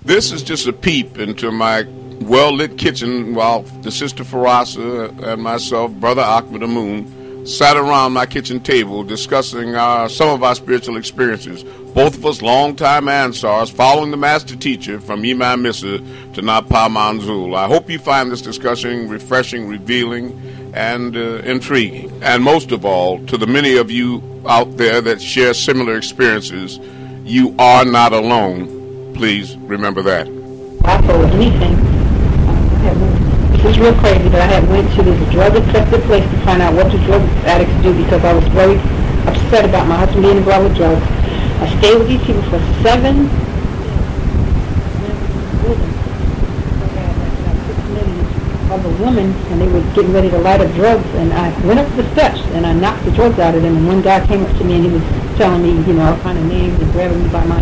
This is just a peep into my well-lit kitchen while the Sister Farasa and myself, Brother Ahmed Amoon, sat around my kitchen table discussing some of our spiritual experiences. Both of us long-time Ansars, following the master teacher from Imam Missa to Napa Manzul. I hope you find this discussion refreshing, revealing, and intriguing. And most of all, to the many of you out there that share similar experiences, you are not alone. Please remember that. Also, with anything, it was real crazy, but I had went to this drug-accepted place to find out what the drug addicts do because I was very upset about my husband being involved with drugs. I stayed with these people for 7 of a woman, and they were getting ready to light up drugs, and I went up the steps and I knocked the drugs out of them, and one guy came up to me and he was telling me, you know, all kind of names and grabbing me by my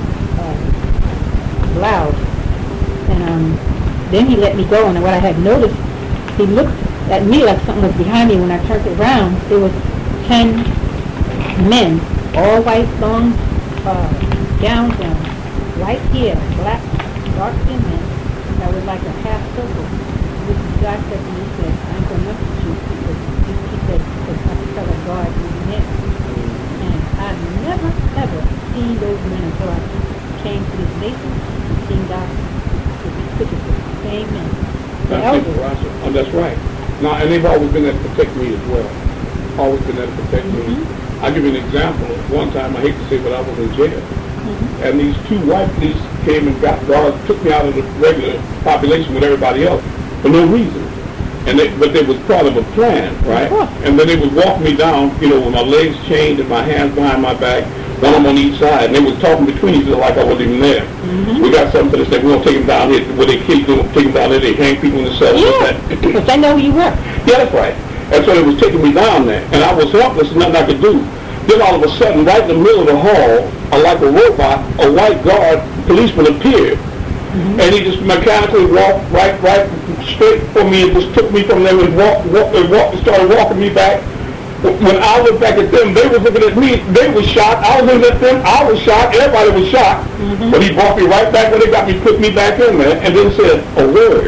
blouse, and then he let me go. And what I had noticed, he looked at me like something was behind me. When I turned around, there was 10 men, all white, long gowns on, white hair, black, dark-skinned men that was like a half circle. This guy said to me, he said, I ain't gonna mess with you, because he said, because I can tell that God is in. And I've never, ever seen those men until I came to this nation and seen God with the same men. The elders. That's right. Now, and they've always been there to protect me as well. Always been there to protect me. I'll give you an example. One time, I hate to say, but I was in jail. And these 2 white police came and got guards, took me out of the regular population with everybody else for no reason. But it was part of a plan, right? And then they would walk me down, you know, with my legs chained and my hands behind my back, one on each side, and they were talking between each other like I wasn't even there. We got something to say, we're going to take them down here, where they kill them, take them down there, they hang people in the cells. Yeah, because they know who you were. Yeah, that's right. And so they was taking me down there, and I was helpless, and nothing I could do. Then all of a sudden, right in the middle of the hall, like a robot, a white guard policeman appeared. And he just mechanically walked right straight for me and just took me from there and started walking me back. When I looked back at them, they were looking at me. They were shocked. I was looking at them. I was shocked. Everybody was shocked. But he brought me right back when they got me, put me back in there, and then said a word.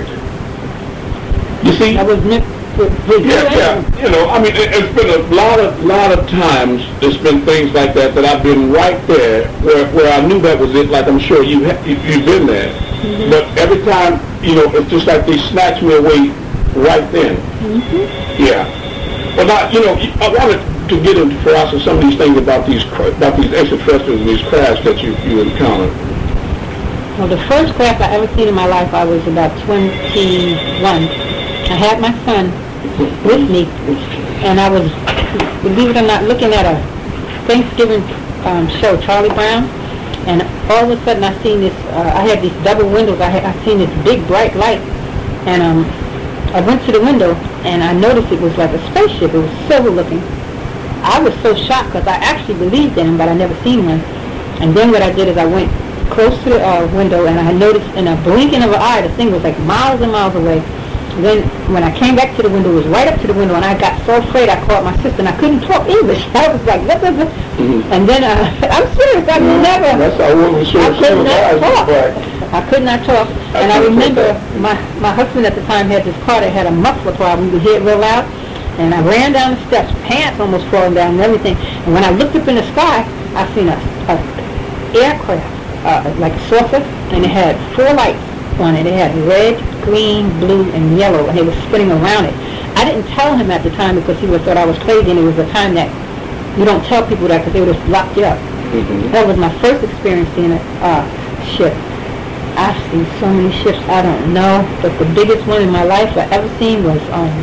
You see? That was meant for yeah. You know, I mean, it's been a lot of times. There's been things like that I've been right there where I knew that was it. Like I'm sure you've been there. But every time, you know, it's just like they snatch me away right then. Yeah. But now, you know, I wanted to get into for us some of these things about these extraterrestrials and these crafts that you encountered. Well, the first craft I ever seen in my life, I was about 21. I had my son with me, and I was, believe it or not, looking at a Thanksgiving show, Charlie Brown, and all of a sudden I seen this, I had these double windows, I seen this big bright light, and I went to the window, and I noticed it was like a spaceship. It was silver looking. I was so shocked because I actually believed in him, but I never seen one. And then what I did is I went close to the window, and I noticed in a blinking of an eye, the thing was like miles and miles away. Then when I came back to the window, it was right up to the window, and I got so afraid I called my sister, and I couldn't talk English. I was like, what? And then I'm serious, I never. That's how women should I could not talk. I could not talk. And I remember my husband at the time had this car that had a muffler problem. You could hear it real loud. And I ran down the steps, pants almost falling down and everything. And when I looked up in the sky, I seen a aircraft, like a saucer, and it had 4 lights on it. It had red, green, blue, and yellow, and it was spinning around it. I didn't tell him at the time because he would have thought I was crazy, and it was a time that you don't tell people that because they would have locked you up. That was my first experience seeing a ship. I've seen so many ships, I don't know, but the biggest one in my life I ever seen was,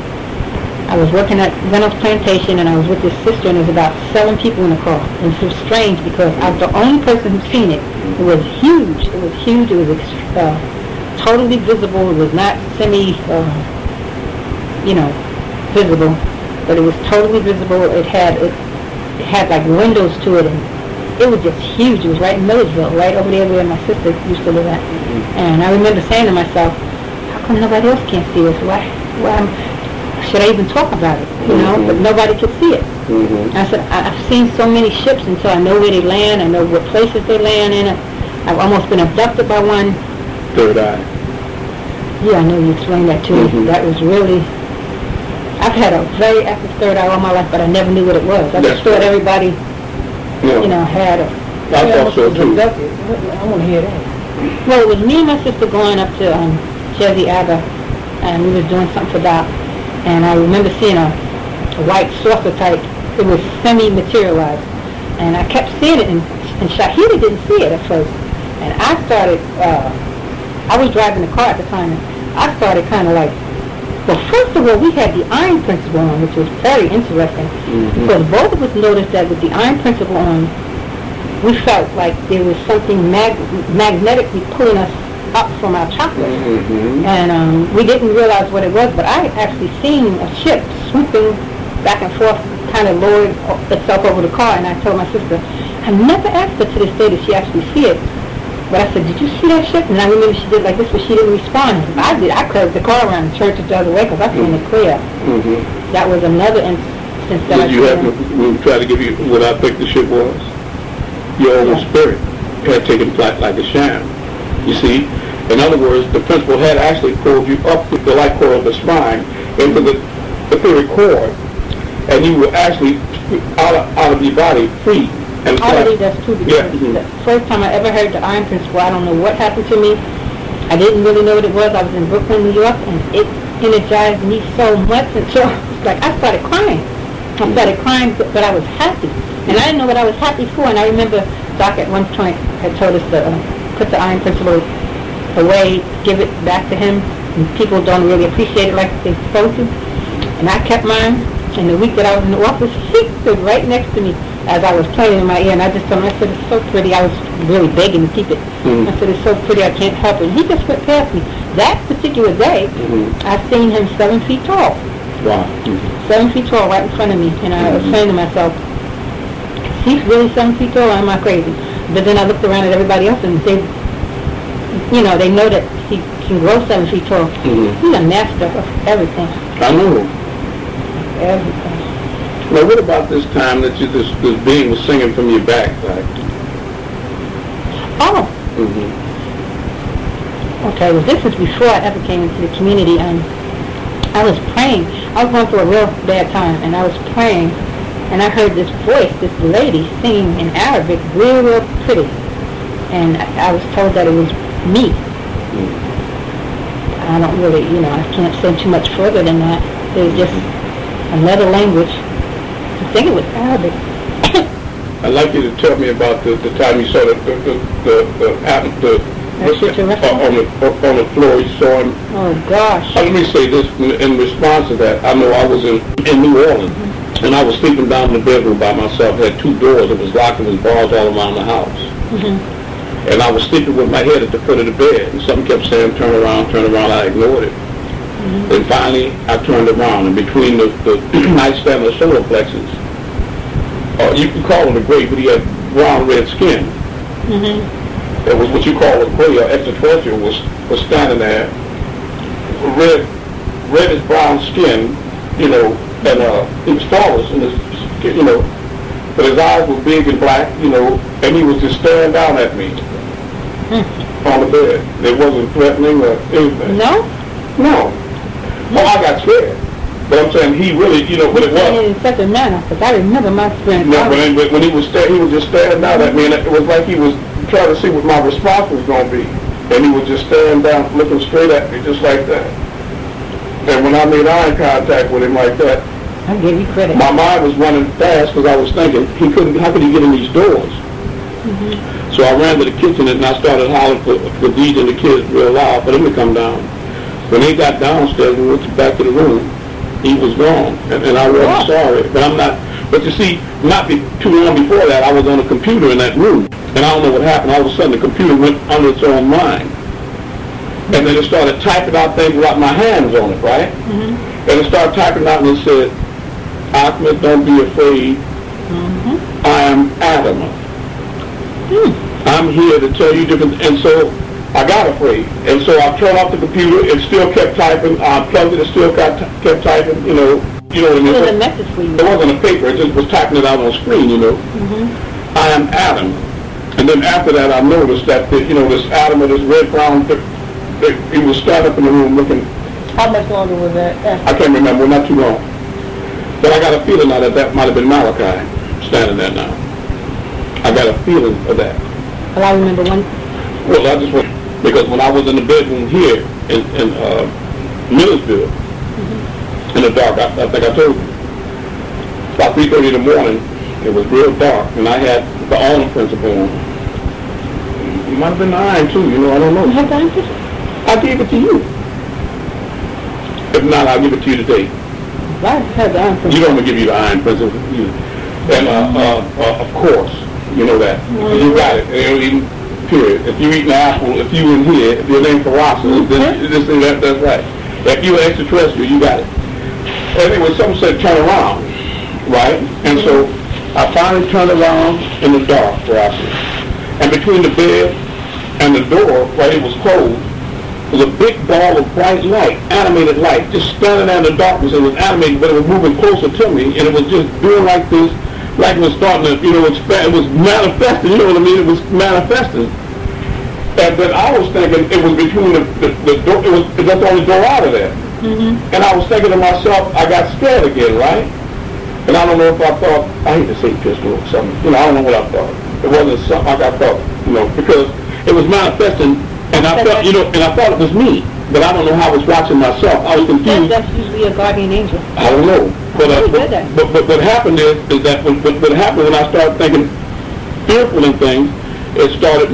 I was working at Reynolds Plantation, and I was with this sister, and there was about 7 people in the car. And it was strange because I was the only person who seen it. It was huge. It was huge. It was totally visible. It was not visible, but it was totally visible. It had like windows to it, and it was just huge. It was right in Millersville, right over there where my sister used to live at. And I remember saying to myself, how come nobody else can't see this? Why should I even talk about it? You know, but nobody could see it. I said, I've seen so many ships until I know where they land. I know what places they land in. I've almost been abducted by one. third eye? Yeah, I know you explained that to me. Mhm. That was really... I've had a very active third eye all my life, but I never knew what it was. I That's just thought right. everybody, you know, had a... I thought so too. I want to hear that. Well, it was me and my sister going up to Jesse Abba, and we was doing something for Doc. And I remember seeing a white saucer type. It was semi-materialized. And I kept seeing it, and Shahida didn't see it at first. And I started, I was driving the car at the time, and I started kind of like, well, first of all, we had the iron principle on, which was very interesting. Mm-hmm. Because both of us noticed that with the iron principle on, we felt like there was something magnetically pulling us up from our chakras. Mm-hmm. And we didn't realize what it was, but I had actually seen a ship swooping back and forth, kind of lowered itself over the car, and I told my sister, I never asked her to this day did she actually see it. But I said, did you see that ship? And I remember she did like this, but she didn't respond. I did. I curved the car around the church the other way because I seen it clear. Mm-hmm. That was another instance that Did you have to try to give you what I think the ship was? Your own spirit had taken flight like a sham. You see? In other words, the principle had actually pulled you up with the light core of the spine into the etheric core, and you were actually out of your body free. And I believe that's true because yeah. Mm-hmm. the first time I ever heard the iron principle, I don't know what happened to me. I didn't really know what it was. I was in Brooklyn, New York, and it energized me so much until like I started crying. I started crying, but I was happy. And I didn't know what I was happy for. And I remember Doc at one point had told us to put the iron principle away, give it back to him. And people don't really appreciate it like they're supposed to. And I kept mine. And the week that I was in the office, he stood right next to me as I was playing in my ear. And I just told him, I said, it's so pretty. I was really begging to keep it. Mm-hmm. I said, it's so pretty, I can't help it. And he just went past me. That particular day, I seen him 7 feet tall. Wow. 7 feet tall right in front of me. And I was saying to myself, he's really 7 feet tall, or am I crazy? But then I looked around at everybody else and they, you know, they know that he can grow 7 feet tall. He's a master of everything. I know. Everything. Now, what about this time that you, this being was singing from your back? Like? Oh. Okay, well, this was before I ever came into the community. I was praying. I was going through a real bad time, and I was praying, and I heard this voice, this lady singing in Arabic, real, real pretty. And I was told that it was me. I don't really, you know, I can't say too much further than that. It was just another language. I think it was Arabic. I'd like you to tell me about the time you saw on the floor. You saw him. Oh gosh. Let me say this in response to that. I know I was in New Orleans, and I was sleeping down in the bedroom by myself. I had two doors. It was locked and there was bars all around the house. And I was sleeping with my head at the foot of the bed, and something kept saying, turn around, turn around. I ignored it. And finally, I turned around, and between the nightstand and the solar plexus, you can call him a gray, but he had brown red skin. It was what you call a gray or extraterrestrial was standing there, reddish brown skin, you know, and he was tallest, and his, you know, but his eyes were big and black, you know, and he was just staring down at me on the bed. It wasn't threatening or anything. No? No. Oh, I got scared. But I'm saying he really, you know, what it was. In such a manner, because I remember my experience. No, but when he was just staring down at me, and it was like he was trying to see what my response was going to be. And he was just staring down, looking straight at me, just like that. And when I made eye contact with him like that, I give you credit. my mind was running fast because I was thinking, how could he get in these doors? So I ran to the kitchen and I started hollering for Deej and the kids real loud for them to come down. When they got downstairs and went back to the room, he was gone, and I wasn't sorry. But I'm not. But you see, not too long before that, I was on a computer in that room, and I don't know what happened. All of a sudden, the computer went under its own mind, and then it started typing out things without my hands on it, right? And it started typing out, and it said, "Ahmed, don't be afraid. I am Adam. I'm here to tell you different." And so I got afraid, and so I turned off the computer. It still kept typing. I plugged it. It still kept typing. You know what I mean? It was a message for you. It wasn't a paper. It just was typing it out on screen. You know. I am Adam, and then after that, I noticed that this atom of this red brown he was standing up in the room looking. How much longer was that? I can't remember, not too long. But I got a feeling now that might have been Malachi standing there now. I got a feeling of that. Well, I remember one. Well, I just went, because when I was in the bedroom here in Millersville, in the dark, I think I told you, about 3:30 in the morning, it was real dark, and I had the awning principle on. It might have been the iron too, you know, I don't know. You have the iron principle? I gave it to you. If not, I'll give it to you today. Why have the iron principle? You don't want to give you the iron principle. And of course, you know that. You got it. Even, period. If you eat an apple, if you in here, if your name's Farasa, that's right. If you were extraterrestrial, you got it. Anyway, someone said turn around, right? And so I finally turned around in the dark, Farasa. And between the bed and the door, right, it was closed, was a big ball of bright light, animated light, just standing there in the darkness. It was animated, but it was moving closer to me, and it was just doing like this, like it was starting to, you know, expand. It was manifesting, you know what I mean? It was manifesting. And then I was thinking it was between the door, it was just the only door out of there. And I was thinking to myself, I got scared again, right? And I don't know if I thought, I hate to say pistol or something, you know, I don't know what I thought. It wasn't something like I thought, you know, because it was manifesting. And I felt, you know, and I thought it was me, but I don't know how I was watching myself. I was confused. That's usually a guardian angel. I don't know. But what happened is that what happened when I started thinking fearful and things, it started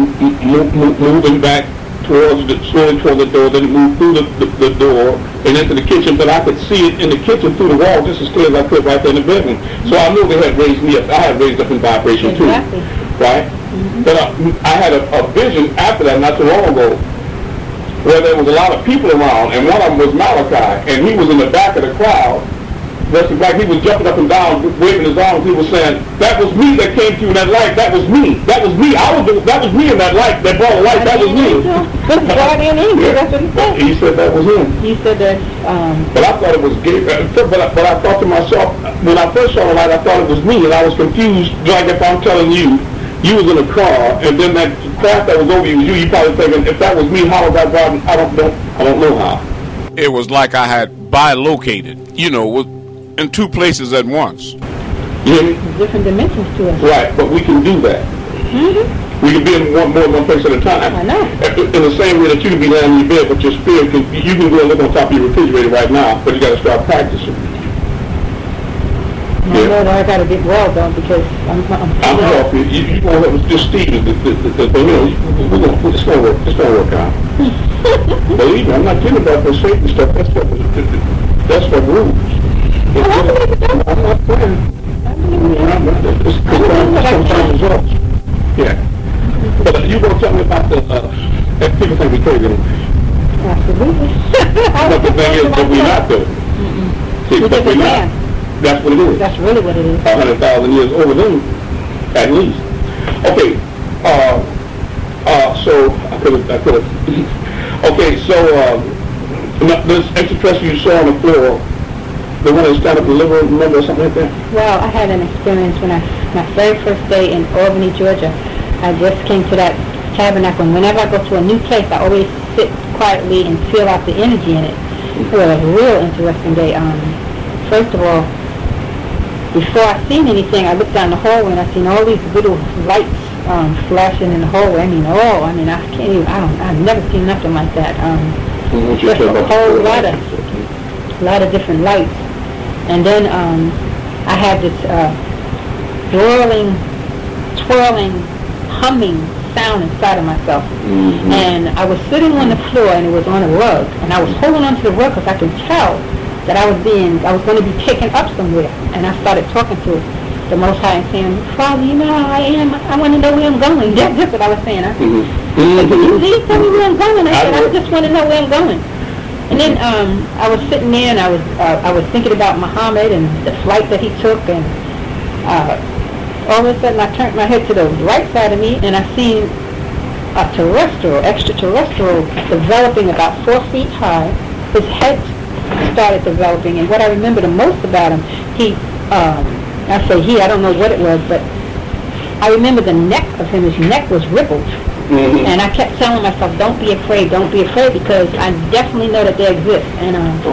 moving back slowly toward the door. Then it moved through the door and into the kitchen. But I could see it in the kitchen through the wall just as clear as I could right there in the bedroom. So I knew they had raised me up. I had raised up in vibration too, right? But I had a vision after that, not too long ago, where there was a lot of people around, and one of them was Malachi, and he was in the back of the crowd. Like he was jumping up and down, waving his arms. He was saying, "That was me that came to you in that light. That was me. That was me. That was me in that light. That brought a light. That was me." Guardian angel. That's what he said. He said that was him. He said that. But I thought it was gay. But I thought to myself, when I first saw the light, I thought it was me, and I was confused. Like if I'm telling you. You was in a car, and then that craft that was over you was you. You probably thinking, if that was me, how was I driving? I don't know how. It was like I had bilocated, you know, in two places at once. You hear me? Different dimensions to us. Right, but we can do that. We can be in more than one place at a time. I know. In the same way that you can be laying in your bed, but your spirit you can go and look on top of your refrigerator right now, but you got to start practicing. I know that I got to get well though because I'm off. You won't have just Steve. You know, it's gonna work. It's gonna work out. Believe me, I'm not kidding about the Satan stuff. That's what rules. I'm not playing. It's confirmed results. Yeah. But you gonna tell me about the people think we crazy. Absolutely. But the thing is that we're not though. See, but we're not. That's what it is. That's really what it is. 100,000 years over them, at least. Okay. So I could have. Okay. So this extraterrestrial you saw on the floor, the one that stand up and deliver, remember something like that? Well, I had an experience when my very first day in Albany, Georgia. I just came to that tabernacle, and whenever I go to a new place, I always sit quietly and feel out the energy in it. It was a real interesting day. First of all, before I seen anything, I looked down the hallway and I seen all these little lights flashing in the hallway. I've never seen nothing like that. Just a whole lot of different lights. And then I had this twirling, humming sound inside of myself. And I was sitting on the floor and it was on a rug. And I was holding on to the rug because I could tell that I was going to be taken up somewhere. And I started talking to the Most High and saying, Father, you know how I am. I want to know where I'm going. That's what I was saying. I said, can you please tell me where I'm going? I said, I just want to know where I'm going. And then I was sitting there and I was thinking about Muhammad and the flight that he took. And all of a sudden I turned my head to the right side of me and I seen a extraterrestrial developing about 4 feet high. His head started developing, and what I remember the most about him, I don't know what it was, but I remember the neck of him, his neck was rippled, And I kept telling myself, don't be afraid, because I definitely know that they exist. And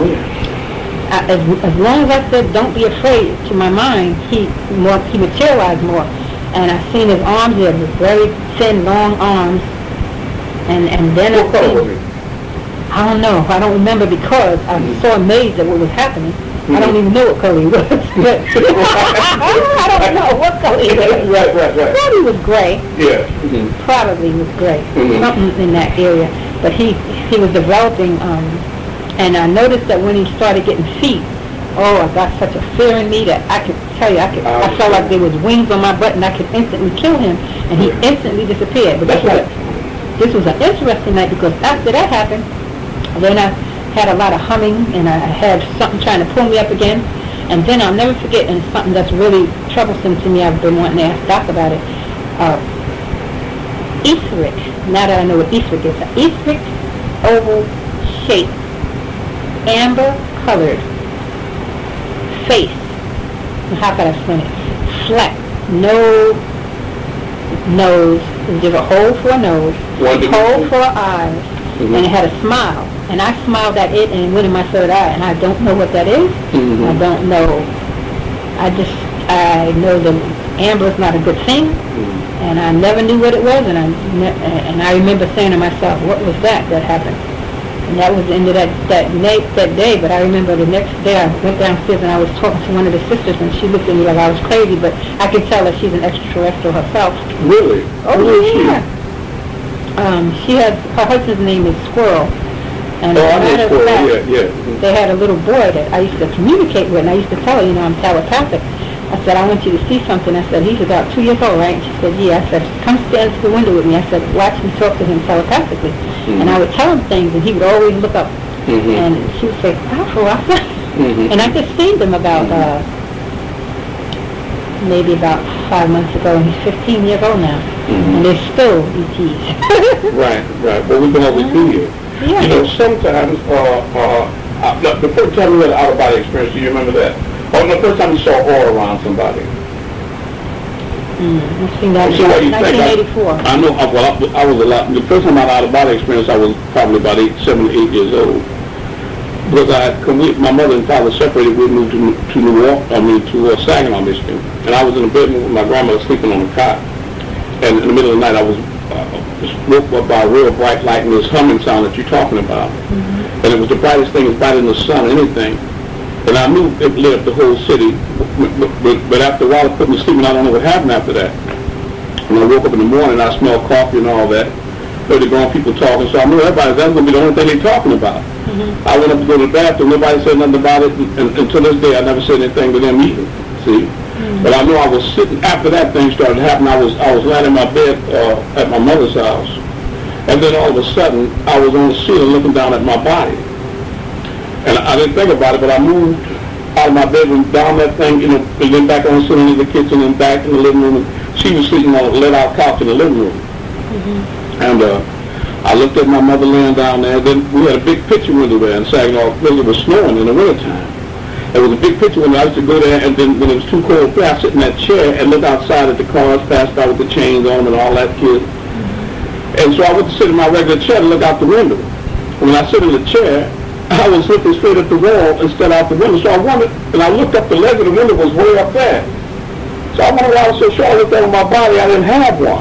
as long as I said, don't be afraid, to my mind, he materialized more. And I seen his arms, he had very thin, long arms. And then What color was he? I don't know. I don't remember because I was so amazed at what was happening. I don't even know what color he was. But I don't know what color he was. Right. Probably was gray. Yeah. Probably was gray. Something in that area. But he was developing, and I noticed that when he started getting feet, I got such a fear in me that I could tell you, I felt like there was wings on my butt and I could instantly kill him, and he instantly disappeared. But this was an interesting night because after that happened, then I had a lot of humming and I had something trying to pull me up again. And then I'll never forget, and something that's really troublesome to me, I've been wanting to ask Doc about it, etheric. Now that I know what etheric is, an etheric oval shape, amber colored face. How can I explain it? Flat, no nose, there's a hole for a nose, hole for eyes, and it had a smile. And I smiled at it and it went in my third eye, and I don't know what that is. I don't know. I know the amber is not a good thing, and I never knew what it was, and I remember saying to myself, what was that happened? And that was the end of that day, but I remember the next day I went downstairs and I was talking to one of the sisters, and she looked at me like I was crazy, but I could tell that she's an extraterrestrial herself. Really? Oh, yeah. Her husband's name is Squirrel. And they had a little boy that I used to communicate with, and I used to tell her, I'm telepathic. I said, I want you to see something. I said, he's about 2 years old, right? And she said, yeah. I said, come stand to the window with me. I said, watch me talk to him telepathically. And I would tell him things, and he would always look up. And she would say, Farasa. And I just seen them about, maybe about 5 months ago, and he's 15 years old now. And they're still ETs. Right. Well, we've been over 2 years. Yeah. Sometimes, the first time you had an out-of-body experience, do you remember that? Or the first time you saw aura around somebody? I've seen that in 1984. I know, I was a lot, the first time I had an out-of-body experience, I was probably about 7 or 8 years old. Because my mother and father separated, we moved to Saginaw, Michigan. And I was in a bedroom with my grandmother sleeping on a cot. And in the middle of the night, I was woke up by a real bright light and this humming sound that you're talking about. And it was the brightest thing, as bright in the sun, anything. And I knew it lit up the whole city. But after a while, it put me to sleep, and I don't know what happened after that. When I woke up in the morning, I smelled coffee and all that. Heard the grown people talking, so I knew that's going to be the only thing they're talking about. I went up to go to the bathroom. Nobody said nothing about it. And until this day, I never said anything to them either. See? But I know I was sitting, after that thing started happening, I was laying in my bed at my mother's house. And then all of a sudden, I was on the ceiling looking down at my body. And I didn't think about it, but I moved out of my bedroom, down that thing, and then back on the ceiling in the kitchen and back in the living room. And she was sleeping on a let-out couch in the living room. And I looked at my mother laying down there. Then we had a big picture window there in Saginaw. It was snowing in the wintertime. There was a big picture window. I used to go there, and then when it was too cold, I'd sit in that chair and look outside at the cars pass by with the chains on them and all that kid. And so I would sit in my regular chair to look out the window. When I sit in the chair, I was looking straight at the wall instead out the window. So I wondered, and I looked up, the ledge of the window was way up there. So I wondered why I was so sure. I looked at my body, I didn't have one.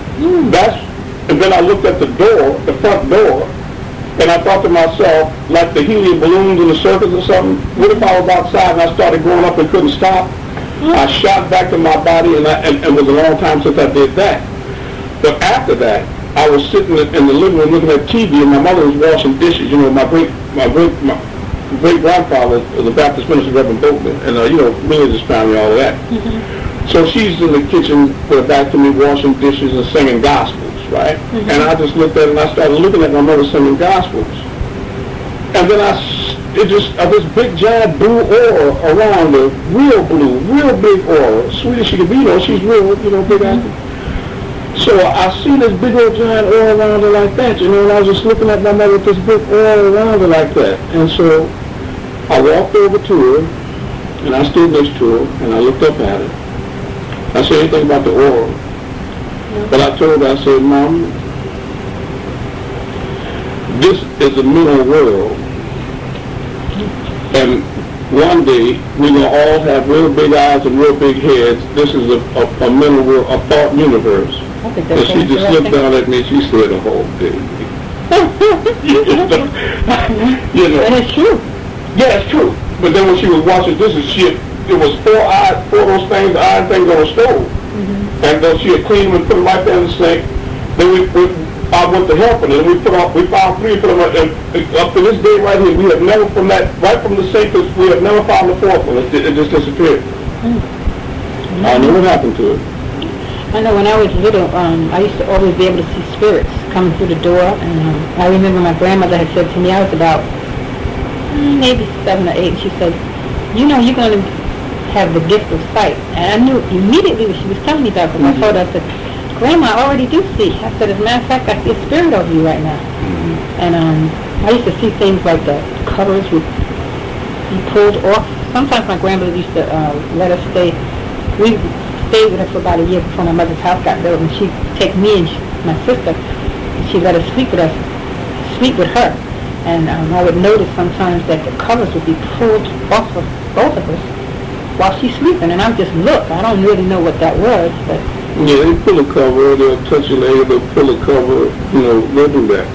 And then I looked at the door, the front door, and I thought to myself, like the helium balloons in the circus or something, what if I was outside and I started going up and couldn't stop? I shot back to my body, and it was a long time since I did that. But after that, I was sitting in the living room looking at TV, and my mother was washing dishes. My great grandfather was a Baptist minister, Reverend Boatman, and religious family, all of that. So she's in the kitchen with her back to me, washing dishes and singing gospels. Right? And I just looked at it, and I started looking at my mother singing gospels. And then this big giant blue aura around her, real blue, real big aura, sweet as she could be, she's real, big actor. So I see this big old giant aura around her like that, and I was just looking at my mother with this big aura around her like that. And so I walked over to her, and I stood next to her, and I looked up at her. I said anything about the aura. But I told her, I said, Mom, this is a mental world, and one day we're going to all have real big eyes and real big heads. This is a mental world, a thought universe. And she just looked down at me and she said, "Oh, baby." You know. And it's true. Yeah, it's true. But then when she was watching this and shit, it was four of those things, iron things on the stove. Mm-hmm. And then she had cleaned them and put them right there in the sink. Then I went to help her, and we found three of them, and up to this day right here, we have never right from the sink, we have never found the fourth one. It just disappeared. Mm-hmm. I don't know what happened to it. I know when I was little, I used to always be able to see spirits coming through the door, and I remember my grandmother had said to me, I was about maybe 7 or 8, she said, "You know, you're going to have the gift of sight." And I knew immediately what she was telling me about, because I told her, I said, "Grandma, I already do see." I said, "As a matter of fact, I see a spirit over you right now." Mm-hmm. And I used to see things like the covers would be pulled off. Sometimes my grandmother used to let us stay. We stayed with her for about a year before my mother's house got built, and she'd take me and my sister, and she'd let us sleep with her. And I would notice sometimes that the covers would be pulled off of both of us while she's sleeping, and I would just look. I don't really know what that was, but... Yeah, they pull a cover, they'll touch your leg, they'll pull a cover, they'll do that.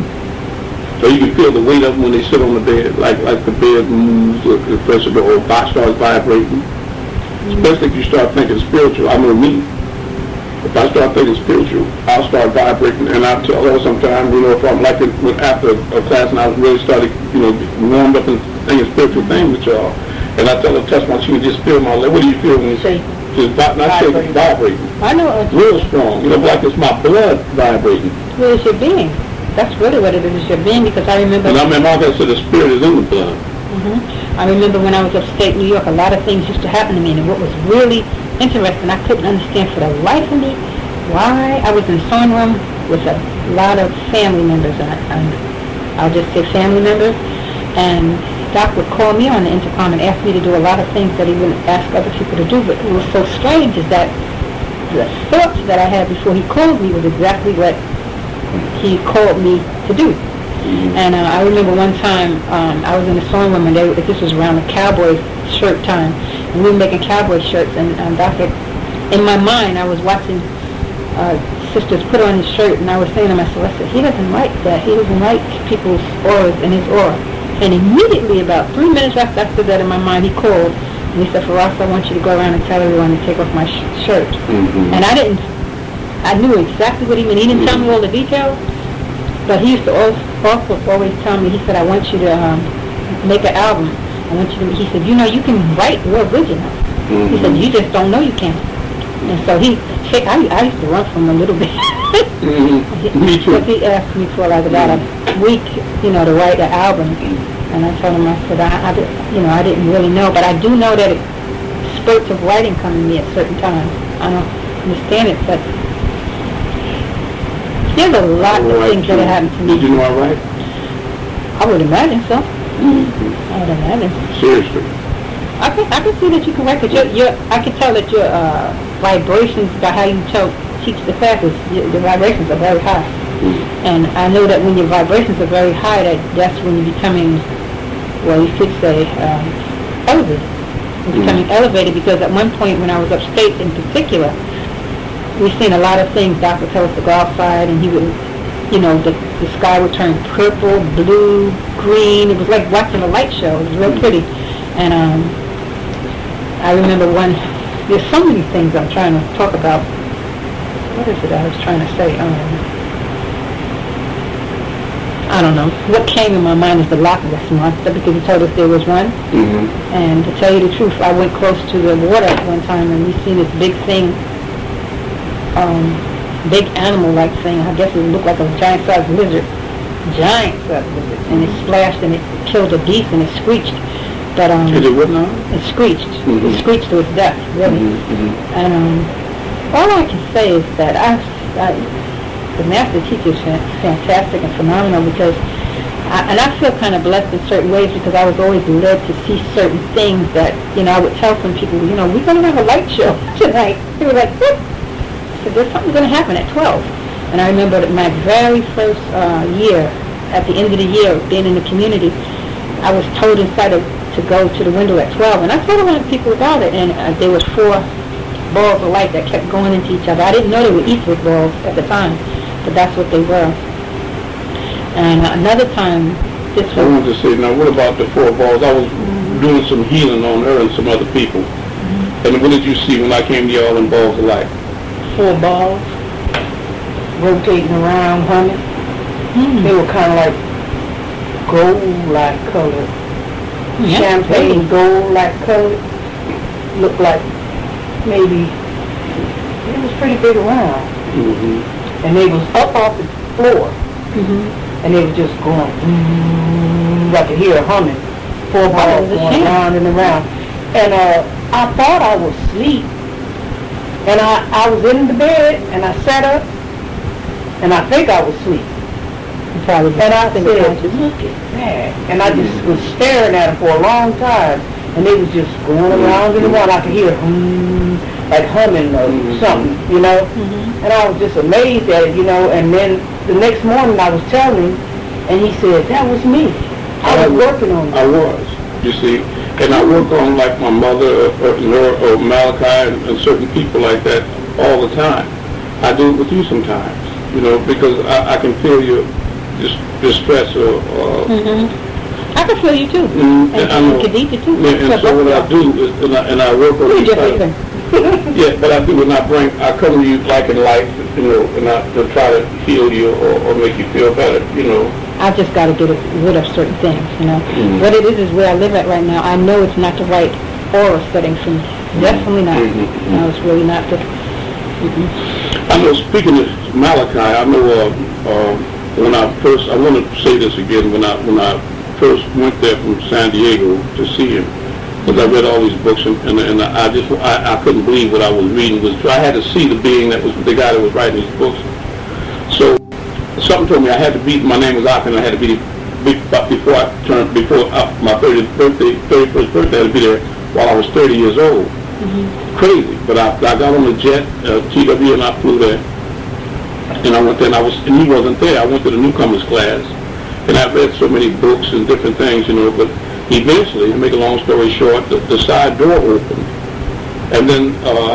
So you can feel the weight of them when they sit on the bed, like the bed moves, especially the whole box starts vibrating. Especially if you start thinking spiritual. I know me. If I start thinking spiritual, I'll start vibrating, and I'll tell her sometimes, if I'm like after a class and I really started, warmed up and thinking spiritual things with y'all, and I tell her, touch my chin, just feel my leg. What do you feel when you say? Just vibrating. I know. Real strong. Like it's my blood vibrating. Well, it's your being. That's really what it is. It's your being, because I remember. And I mean, like I said, the spirit is in the blood. Mm-hmm. I remember when I was upstate New York, a lot of things used to happen to me, and what was really interesting, I couldn't understand for the life of me why I was in sewing room with a lot of family members, and I'll just say family members, and Doc would call me on the intercom and ask me to do a lot of things that he wouldn't ask other people to do. But what was so strange is that the thoughts that I had before he called me was exactly what he called me to do. And I remember one time I was in the sewing room, and this was around the cowboy shirt time, and we were making cowboy shirts, and in my mind I was watching sisters put on his shirt, and I was saying to myself, I said, he doesn't like that. He doesn't like people's auras in his aura. And immediately, about 3 minutes after I said that in my mind, he called, and he said, "Faraz, I want you to go around and tell everyone to take off my shirt." Mm-hmm. And I knew exactly what he meant. He didn't tell me all the details, but he used to also always tell me, he said, "I want you to make an album. I want you to," he said, "you can write your original." Mm-hmm. He said, "You just don't know you can." And so I used to run from him a little bit. Mm-hmm. Me too. Because he asked me for like about a week, to write an album. And I told him, I said, I didn't really know, but I do know that spurts of writing come to me at certain times. I don't understand it, but there's a lot of things that have happened to me. Did you know I write? I would imagine so. Mm-hmm. I would imagine. Seriously. I can see that you can write, because I can tell that your vibrations, by how you teach the classes, the vibrations are very high. Mm-hmm. And I know that when your vibrations are very high, that's when you're becoming, well, you could say, elevated. You're becoming elevated, because at one point when I was upstate in particular, we've seen a lot of things. Doc would tell us to go outside, and he would, the sky would turn purple, blue, green. It was like watching a light show. It was real pretty. And I remember there's so many things I'm trying to talk about. What is it I was trying to say? I don't know. What came in my mind is the Loch Ness Monster, because he told us there was one. Mm-hmm. And to tell you the truth, I went close to the water one time, and we seen this big thing, big animal-like thing. I guess it looked like a giant-sized lizard. Giant-sized lizard. And it splashed, and it killed a geese, and it screeched. But Is it what now? It screeched. Mm-hmm. It screeched to its death, really. Mm-hmm. And all I can say is that the master teacher is fantastic and phenomenal, because I feel kind of blessed in certain ways, because I was always led to see certain things that, I would tell some people, we're going to have a light show tonight. They were like, what? I said, there's something going to happen at 12. And I remember that my very first year at the end of the year, being in the community, I was told inside to go to the window at 12, and I told a lot of people about it, and there was 4 balls of light that kept going into each other. I didn't know they were etheric balls at the time, but that's what they were. And another time, this was... I wanted to say, now what about the 4 balls? I was doing some healing on her and some other people. And what did you see when I came to y'all in balls of light? 4 balls rotating around, humming. They were kind of like gold-like colored. Yeah, Champagne gold-like colored. Looked like maybe, it was pretty big around. And they was up off the floor. And they was just going, I could hear it humming. 4 balls going round and around. And I thought I was asleep. And I was in the bed, and I sat up, and I think I was asleep. And I said, look at that. And I just was staring at them for a long time, and they was just going around and around. I could hear like humming or something, you know. And I was just amazed at it, you know. And then the next morning I was telling him, and he said, that was me. I was working on it. I was, you see. And I work on like my mother or Malachi and certain people like that all the time. I do it with you sometimes, you know, because I can feel your distress or I can feel you too. And Khadija too. Yeah, and so what I do is, and I work on these things. Yeah, but I do, and I come to you like in life, you know, and I to try to heal you or make you feel better, you know. I just got to get rid of certain things, you know. What it is where I live at right now, I know it's not the right aura setting for me. Definitely not. No, it's really not the... I know, speaking of Malachi, I know when I first, I want to say this again, when I first went there from San Diego to see him, because I read all these books, and I couldn't believe what I was reading. I had to see the being that was the guy that was writing these books. So something told me I had to be. My name was Ak, and I had to be before my 31st birthday. I had to be there while I was 30 years old. Crazy, but I got on the jet, TW, and I flew there. And I went there, and he wasn't there. I went to the newcomers class, and I read so many books and different things, you know. But eventually, to make a long story short, the side door opened, and then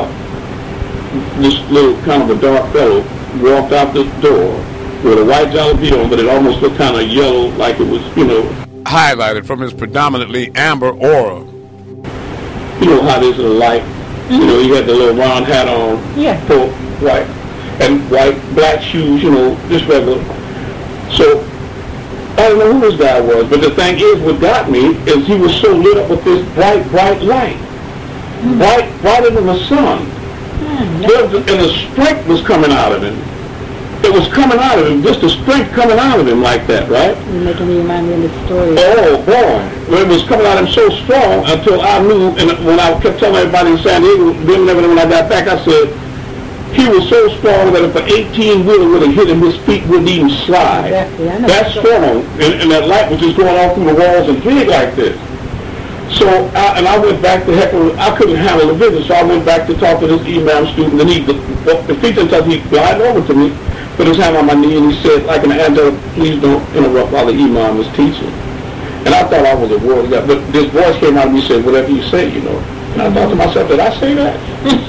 this little kind of a dark fellow walked out the door with a white jalapeno on, but it almost looked kind of yellow, like it was, you know, highlighted from his predominantly amber aura. You know how there's a light. You know, he had the little round hat on, full white, and black shoes, you know, just regular. So I don't know who this guy was, but the thing is, what got me is he was so lit up with this bright light, brighter than the sun. And the strength was coming out of him. It was coming out of him, just the strength coming out of him like that, right? You're making me remind me of the story. Oh, boy. It was coming out of him so strong until I knew, and when I kept telling everybody in San Diego, then when I got back, I said, he was so strong that if an 18-wheeler would have hit him, his feet wouldn't even slide. Exactly. I know. That's strong. And that light was just going off through the walls and big like this. So, I went back to I couldn't handle the visit, so I went back to talk to this imam student, and the teacher until he glided over to me, put his hand on my knee, and he said, like an angel, please don't interrupt while the imam is teaching. And I thought I was a world guy, but this voice came out of me and said, whatever you say, you know. And I thought to myself, did I say that?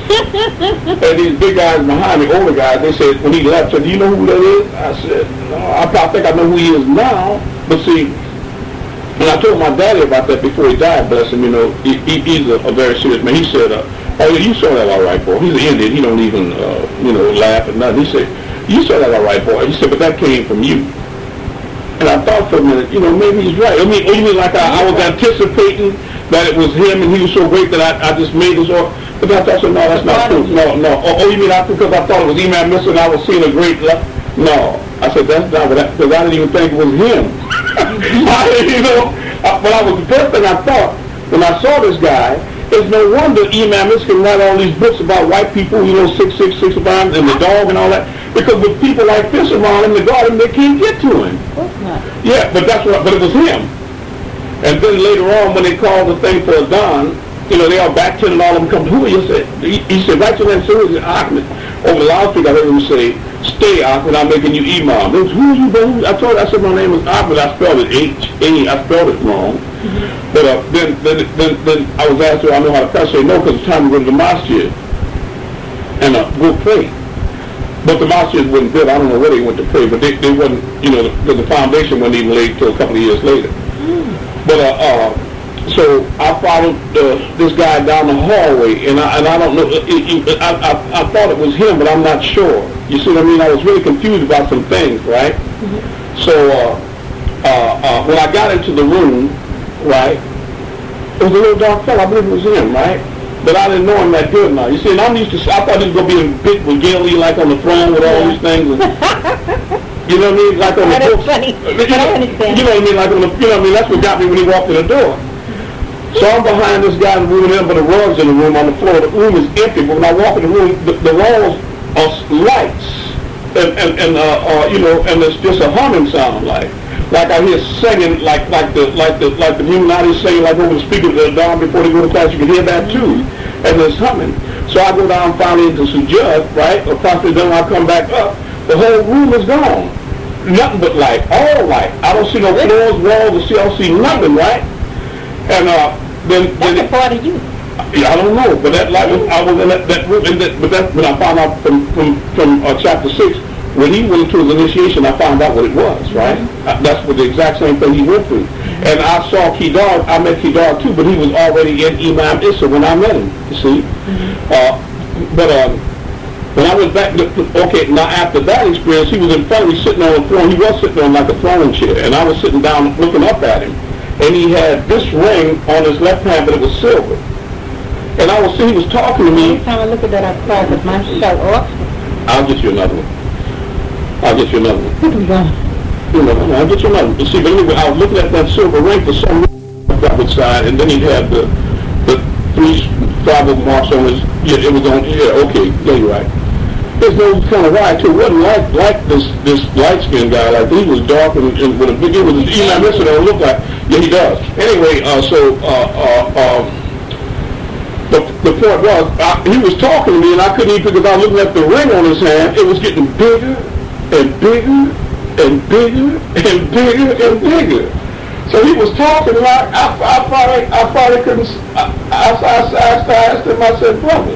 And these big guys behind me, older guys, they said, when he left, said, do you know who that is? I said, no, I think I know who he is now. But see, and I told my daddy about that before he died, bless him, you know, he's a very serious man. He said, oh, yeah, you saw that all right, boy. He's an Indian. He don't even, you know, laugh and nothing. He said, you saw that all right, boy. He said, but that came from you. And I thought for a minute, you know, maybe he's right. I mean, you mean like I was anticipating that it was him and he was so great that I just made this or, but I thought, so, no, that's not true. No. Oh, you mean because I thought it was Imam Mr. and I was seeing a great love? No. I said, that's not what because I didn't even think it was him. You know, but the first thing I thought when I saw this guy is no wonder Imam Mr. can write all these books about white people, you know, 666 about him and the dog and all that. Because with people like this around him, the garden, they can't get to him. Of course not. Yeah, but it was him. And then later on, when they called the thing for Adhan, they all back 10 and all of them come. Who are you? He said, right to that service in Ahmed. Over the loudspeaker, I heard him say, "Stay, Ahmed, I'm making you imam." Who are you, bro? I said my name was Ahmed. I spelled it H-A. I spelled it wrong. But then I was asked, "Do I know how to pray?" I said, "No, because it's time to go to the mosque and we'll pray." But the mosque wasn't built. I don't know where they went to pray, but they wasn't, the foundation wasn't even laid till a couple of years later. But so I followed this guy down the hallway, and I don't know. I thought it was him, but I'm not sure. You see what I mean? I was really confused about some things, right? So when I got into the room, right, it was a little dark fellow. I believe it was him, right? But I didn't know him that good now. You see, and I thought he was going to be in big regalia, like on the throne with all these things. And, you know what I mean? Like on the books. Funny. You know what I mean? Like on the, that's what got me when he walked in the door. So I'm behind this guy in the room, and but the rugs in the room on the floor. The room is empty, but when I walk in the room, the walls are lights, and there's just a humming sound, like I hear singing, like the Illuminati singing, like over the speaker of the dawn before they go to class. You can hear that too, and there's humming. So I go down finally into Sujud, right? Approximately then when I come back up, the whole room is gone, nothing but light, all light. I don't see no floors, walls, or see nothing, right? And then that's a part of you. I don't know, but that light was, I was in that room, but when I found out from chapter 6, when he went into his initiation, I found out what it was, right? That's what the exact same thing he went through. And I saw Kedar, I met Kedar too, but he was already in Imam Issa when I met him, you see. But when I went back, now after that experience, he was in front of me sitting on a throne. He was sitting on like a throne chair, and I was sitting down looking up at him. And he had this ring on his left hand, but it was silver. And I was he was talking to me. Every time I look at that, I cry because mine fell off. I'll get you another one. I'll get you another one. I'll get you another one. You see, but anyway, I was looking at that silver ring for some reason on the side, and then he had the 3 tribal marks on his. Yeah, it was on. Yeah, okay, yeah, you're right. There's no kind of why too. It wasn't like this light skinned guy. Like he was dark and with a big. It was Imam Issa that looked like. Yeah, he does. Anyway, the point was, he was talking to me, and I couldn't even, because I was looking at the ring on his hand. It was getting bigger and bigger and bigger and bigger and bigger. So he was talking like I probably couldn't. I asked him. I said, "Brother,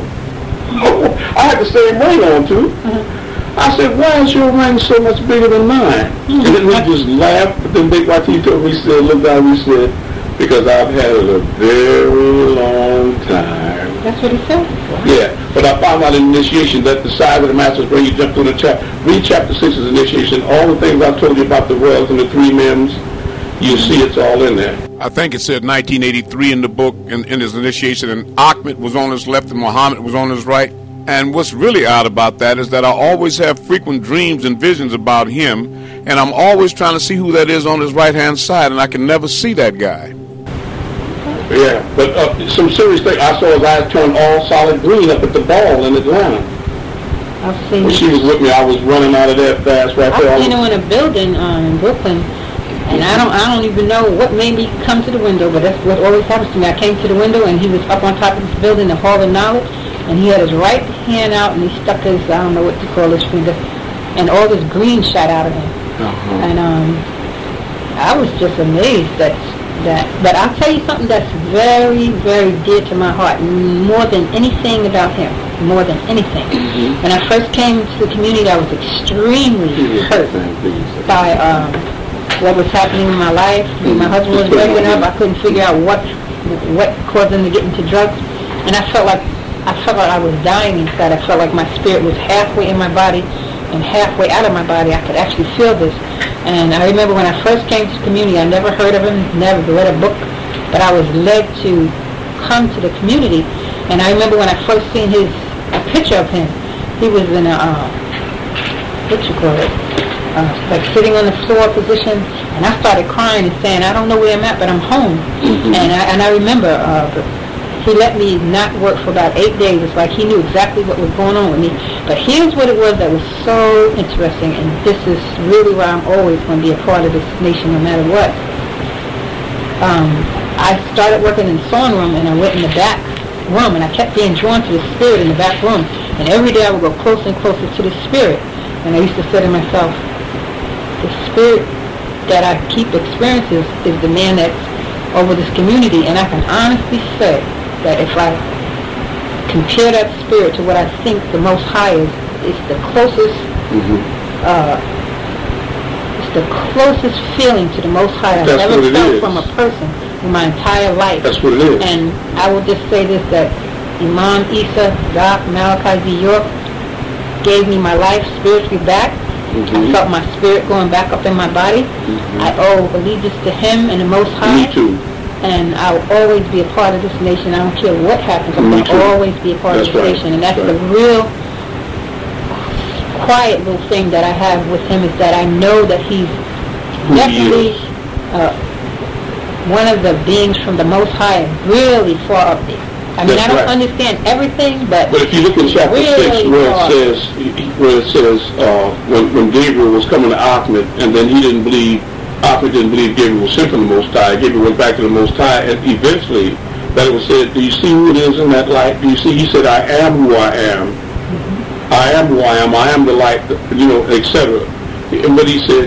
I had the same ring on too." I said, "Why is your ring so much bigger than mine?" And then he just laughed. But then Big YT told me, he said, "Look down," he said, "because I've had it a very long time." That's what he said. Yeah, but I found out in initiation that the size of the master's ring, you jump through the chapter, read chapter 6's initiation, all the things I told you about the royals and the 3 mims, you see it's all in there. I think it said 1983 in the book, in his initiation, and Ahmed was on his left and Muhammad was on his right. And what's really odd about that is that I always have frequent dreams and visions about him, and I'm always trying to see who that is on his right-hand side, and I can never see that guy. Yeah, but some serious thing. I saw his eyes turn all solid green up at the ball in Atlanta. I've seen when she was with me, I was running out of that fast right there. I've seen him in a building in Brooklyn, and I don't even know what made me come to the window, but that's what always happens to me. I came to the window, and he was up on top of this building, the Hall of Knowledge, and he had his right hand out, and he stuck his, I don't know what to call his finger, and all this green shot out of him. And I was just amazed that. But I'll tell you something that's very, very dear to my heart, more than anything about him, more than anything. When I first came to the community, I was extremely hurt by what was happening in my life. My husband was breaking up. I couldn't figure out what caused him to get into drugs, and I felt like I was dying inside. I felt like my spirit was halfway in my body and halfway out of my body. I could actually feel this. And I remember when I first came to the community, I never heard of him, never read a book, but I was led to come to the community. And I remember when I first seen a picture of him, he was in a, like sitting on the floor position, and I started crying and saying, I don't know where I'm at, but I'm home. And I remember he let me not work for about 8 days. It's like he knew exactly what was going on with me. But here's what it was that was so interesting, and this is really why I'm always going to be a part of this nation no matter what. I started working in the sewing room, and I went in the back room, and I kept being drawn to the spirit in the back room. And every day I would go closer and closer to the spirit. And I used to say to myself, the spirit that I keep experiencing is the man that's over this community. And I can honestly say that if I compare that spirit to what I think the Most High is, it's the closest, it's the closest feeling to the Most High I've ever felt from a person in my entire life. That's what it is. And I will just say this, that Imam Isa, Doc, Malachi Z. York gave me my life spiritually back. I felt my spirit going back up in my body. I owe allegiance to him and the Most High. Me too. And I will always be a part of this nation. I don't care what happens. I'm going to always be a part of this nation. And that's the real quiet little thing that I have with him, is that I know that he's definitely one of the beings from the Most High, really far up there. I mean, I don't understand everything, but if you look in chapter 6, where it says when Gabriel was coming to Ahmed, and then Ahmed didn't believe Gabriel was sent from the Most High. Gabriel went back to the Most High, and eventually that it was said, do you see who it is in that light? Do you see? He said, I am who I am. I am who I am. I am the light, etc. But he said,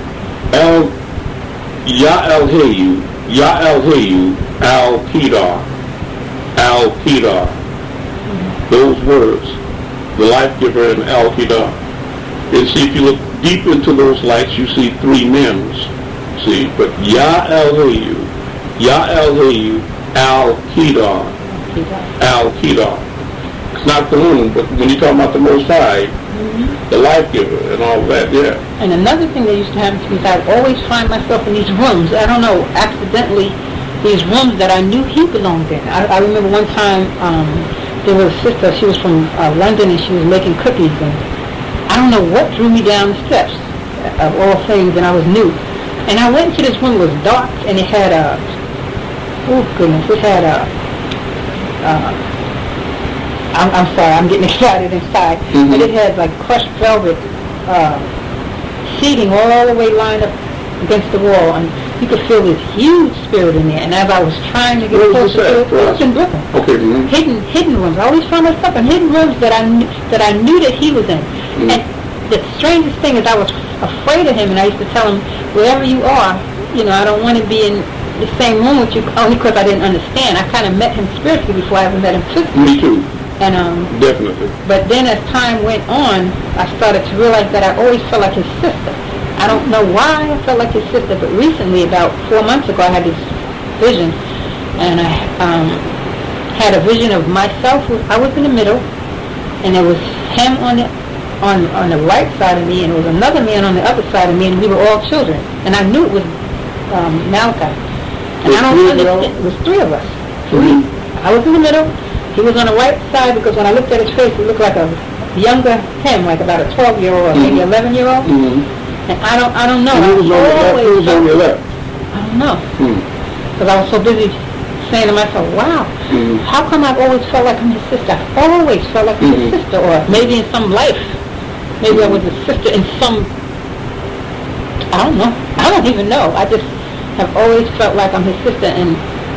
Ya El Hayu, Ya El Hayu, Al Kedar. Al Kedar. Those words, the life giver and Al Kedar. And see, if you look deep into those lights, you see three names. See, but Ya El Hayu, Ya El Hayu, Al Kedar. Al Kedar. It's not the moon, but when you talk about the Most High, the life giver and all of that, yeah. And another thing that used to happen to me is I'd always find myself in these rooms, I don't know, accidentally, these rooms that I knew he belonged in. I remember one time there was a sister, she was from London, and she was making cookies, and I don't know what drew me down the steps of all things, and I was new. And I went into this room, it was dark, and it had I'm sorry, I'm getting excited inside, but it had like crushed velvet seating all the way lined up against the wall, and you could feel this huge spirit in there. And as I was trying to get closer to it, it was in Brooklyn. Okay. Hidden rooms. I always found myself in hidden rooms that I knew that he was in. And the strangest thing is I was afraid of him, and I used to tell him, wherever you are, I don't want to be in the same room with you, only because I didn't understand. I kind of met him spiritually before I ever met him physically. Me too. And definitely. But then as time went on, I started to realize that I always felt like his sister. I don't know why I felt like his sister, but recently, about 4 months ago, I had this vision, and I had a vision of myself. I was in the middle, and there was him on the right side of me, and there was another man on the other side of me, and we were all children. And I knew it was Malachi. And I don't understand. It was three of us. I was in the middle. He was on the right side, because when I looked at his face, it looked like a younger him, like about a 12-year-old or maybe 11-year-old. And I don't know. Who was on your left? I don't know. Because I was so busy saying to myself, wow, how come I've always felt like I'm his sister? I've always felt like I'm his sister. Or maybe in some life, maybe I was his sister in some, I don't know. I don't even know. I just have always felt like I'm his sister. And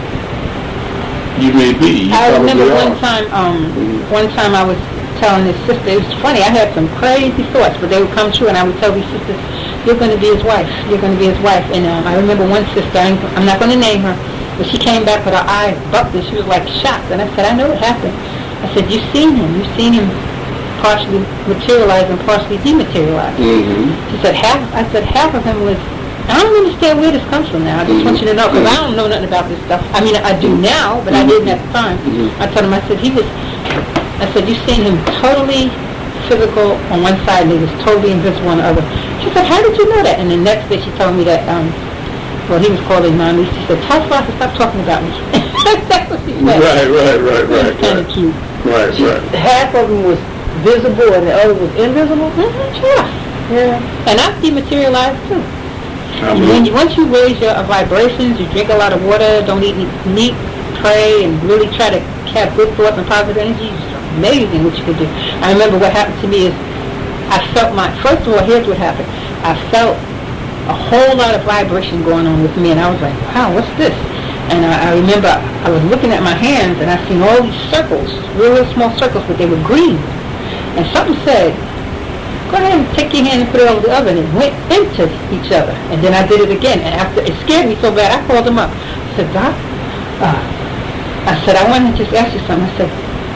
you may be. I remember one time I was telling his sister, it was funny, I had some crazy thoughts, but they would come true, and I would tell these sisters, you're going to be his wife, you're going to be his wife. And I remember one sister, I'm not going to name her, but she came back with her eyes bucked, and she was like shocked, and I said, I know what happened. I said, you've seen him partially materialize and partially dematerialize. She said, half of him was, I don't understand where this comes from now. I just want you to know, because I don't know nothing about this stuff. I mean, I do now, but I didn't at the time. I told him, I said, you've seen him totally physical on one side, and he was totally invisible on the other. She said, how did you know that? And the next day she told me that, he was called Imam. She said, tell Foster to stop talking about me. That's what she said. Right. Kind of cute. Right. Half of them was visible and the other was invisible? Yeah. And I've dematerialized too. Once you raise your vibrations, you drink a lot of water, don't eat meat, pray, and really try to have good thoughts and positive energy, it's amazing what you can do. I remember what happened to me is I felt first of all, here's what happened. I felt a whole lot of vibration going on with me, and I was like, wow, what's this? And I remember I was looking at my hands, and I seen all these circles, real small circles, but they were green. And something said, go ahead and take your hand and put it over the oven. And it went into each other. And then I did it again. And after it scared me so bad, I called him up. I said, Doc, I said, I want to just ask you something. I said,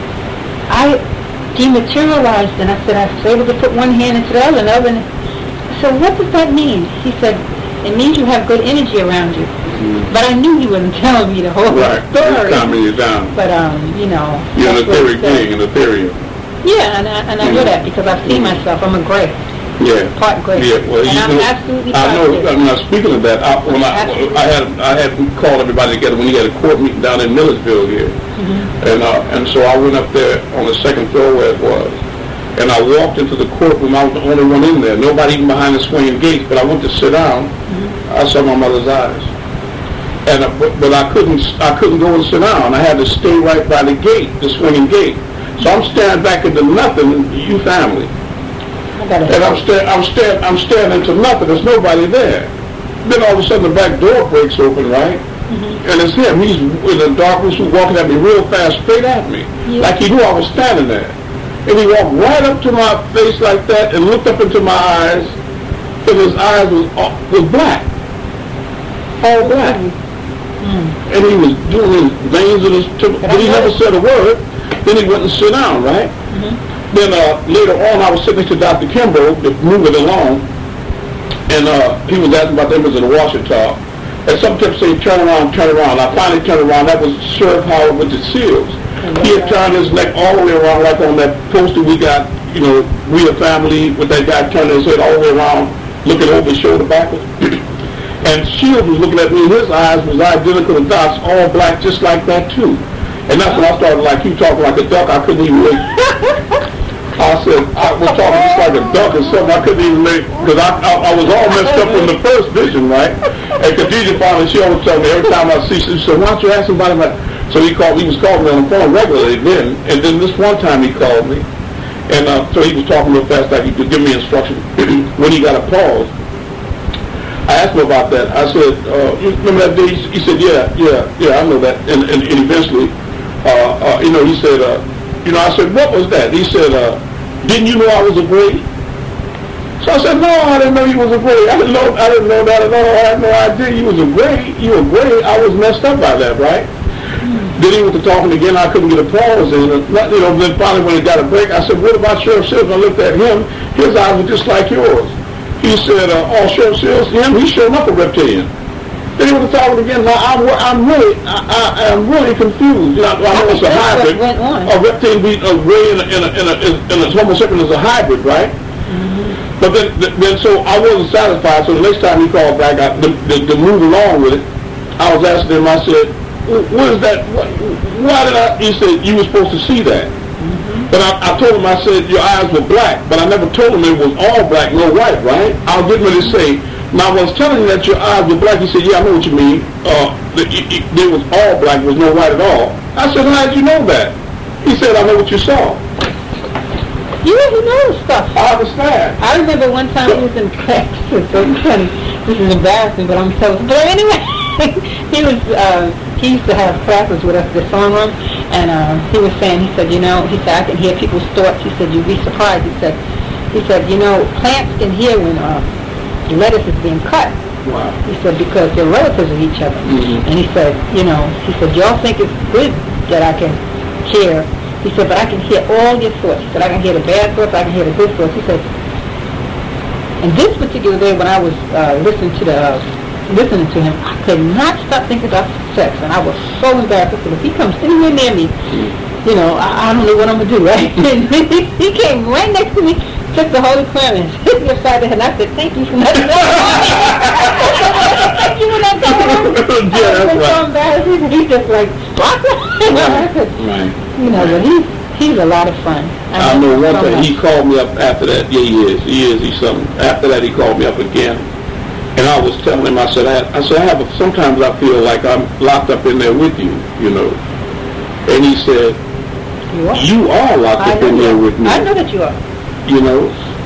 I dematerialized, and I said, I was able to put one hand into the oven. I said, what does that mean? He said, it means you have good energy around you. But I knew he wasn't telling me the whole story. Right, calming you down. But, you know. You're an etheric being, an ethereal. Yeah, and I know that because I've seen myself. I'm a gray. Yeah. Part gray. Yeah, well, and I'm absolutely I know, I'm not speaking of that. I had called everybody together when he had a court meeting down in Millersville here. And so I went up there on the second floor where it was. And I walked into the courtroom. I was the only one in there. Nobody even behind the swinging gates. But I went to sit down. I saw my mother's eyes. And but I couldn't go and sit down. I had to stay right by the gate, the swinging gate. So I'm staring back into nothing, you family. And I'm staring into nothing. There's nobody there. Then all of a sudden the back door breaks open, right? And it's him. He's in the darkness, walking at me real fast, straight at me, like he knew I was standing there. And he walked right up to my face like that and looked up into my eyes, and his eyes was black, all black. And he was doing his veins in his temple, but he never said a word. Then he went and sit down, right? Then later on, I was sitting next to Dr. Kimbrough, moving along, and he was asking about the image of the Washita. And some kept saying, turn around, turn around. I finally turned around. That was Sheriff Howard with the seals. He had turned his neck all the way around, like on that poster we got, you know, We the Family, with that guy turning his head all the way around, looking over his shoulder backwards. And Shields was looking at me, his eyes was identical to Doc's, all black, just like that too. And that's when I started, like, you talking like a duck, I couldn't even make. I said, I was talking just like a duck or something, I couldn't even make, because I was all messed up in the first vision, right? And Khadijah finally, she always told me, every time I see, she said, why don't you ask somebody about. So he was calling me on the phone regularly then, and then this one time he called me, and so he was talking real fast, like he could give me instruction when he got a pause. I asked him about that. I said, you remember that day? He said, yeah, I know that. And eventually, you know, he said, you know, I said, what was that? He said, didn't you know I was a Grady? So I said, no, I didn't know you was a Grady. I didn't know that at all. I had no idea you was a Grady. You were Grady. I was messed up by that, right? Then he went to talking again. I couldn't get a pause. And, you know, then finally when he got a break, I said, what about Sheriff Sills? I looked at him. His eyes were just like yours. He said, oh, Sheriff Sills, him, he's sure enough a reptilian. Then he went to talking again. Now, I'm really confused. You know, I know it's a hybrid. A reptilian being a gray and a Homo sapien is a hybrid, right? But then, so I wasn't satisfied. So the next time he called back, to move along with it, I was asking him, I said, what is that? Why did I? He said, you were supposed to see that. But I told him, I said, your eyes were black. But I never told him it was all black, no white, right? I was getting ready to say, now I was telling you that your eyes were black. He said, yeah, I know what you mean. It was all black, there was no white at all. I said, how did you know that? He said, I know what you saw. You really know stuff. I understand. I remember one time he was in Texas. So funny. This is embarrassing, but I'm so. But anyway, he used to have classes with us, the song room, and he was saying, he said, you know, he said, I can hear people's thoughts. He said, you'd be surprised. He said, you know, plants can hear when lettuce is being cut. Wow. He said, because they're relatives of each other. And he said, you know, y'all think it's good that I can hear. He said, but I can hear all your thoughts. He said, I can hear the bad thoughts, I can hear the good thoughts. He said, and this particular day when I was listening to him, I could not stop thinking about sex, and I was so embarrassed. I said, if he comes anywhere near me, you know, I don't know what I'm going to do, right? And he came right next to me, took the Holy Quran and hit me upside the head, and I said, thank you for not telling me. Thank you for not telling me. I was so embarrassed. He's just like, right. You know, but he's a lot of fun. I know one thing, he called me up after that. Yeah, he's something. After that, he called me up again. And I was telling him, I said, sometimes I feel like I'm locked up in there with you, you know. And he said, you are locked up in there with me. I know that you are. You know,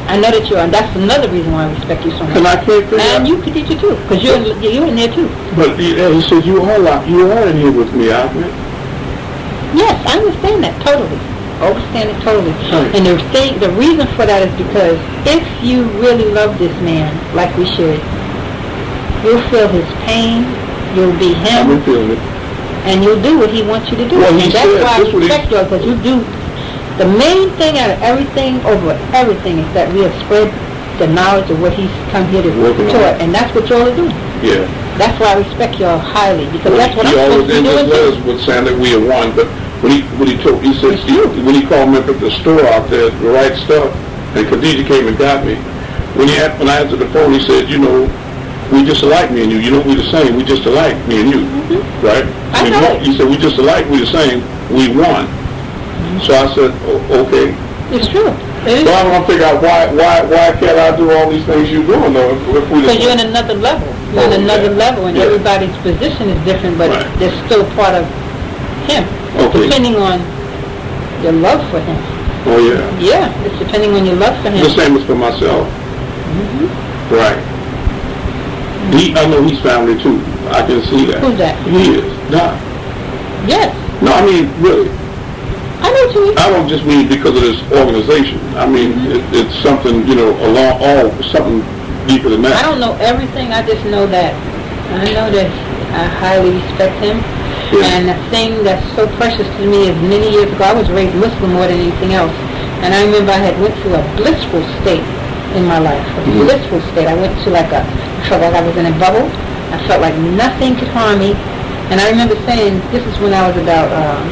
I know that you are, and that's another reason why I respect you so much. And I can't figure out. And you could teach it too, because you're in there too. But he said, you are in here with me, Ahmed. Yes, I understand that totally. I understand it totally. Right. And the reason for that is because if you really love this man, like we should, you'll feel his pain, you'll be him, I've been feeling it. and you'll do what he wants you to do. Well, and he that's said, why I this what he- respect you, because you do. The main thing out of everything, over everything, is that we have spread the knowledge of what he's come here to Working on. taught, and that's what y'all are doing. Yeah. That's why I respect y'all highly, because that's what He I'm always supposed to be in his doing letters too. would sound like we are one, but he said, It's true. when he called me up at the store out there, the right stuff, and Khadijah came and got me, when I answered the phone, he said, we just alike, me and you. You know, we the same. We just alike, me and you. Right? I know. He said, we just alike, we the same. We won. So I said, okay. It's true. It is. So I'm going to figure out why can't I do all these things you're doing, though, if we Because you're in another level. You're in another level, and Yeah. everybody's position is different, but Right. they're still part of him, Okay. depending on your love for him. Oh, yeah. Yeah, it's depending on your love for him. The same as for myself. Right. I know he's family, too. I can see that. Who's that? He is. Nah. Yes, No, I mean, really. I know what you mean. I don't just mean because of this organization. I mean, it's something, something deeper than I that. don't know everything. I just know that. I know that I highly respect him. Yeah. And the thing that's so precious to me is many years ago, I was raised Muslim more than anything else. And I remember I had went through a blissful state in my life. A blissful state. I went to I felt like I was in a bubble. I felt like nothing could harm me. And I remember saying, this is when I was about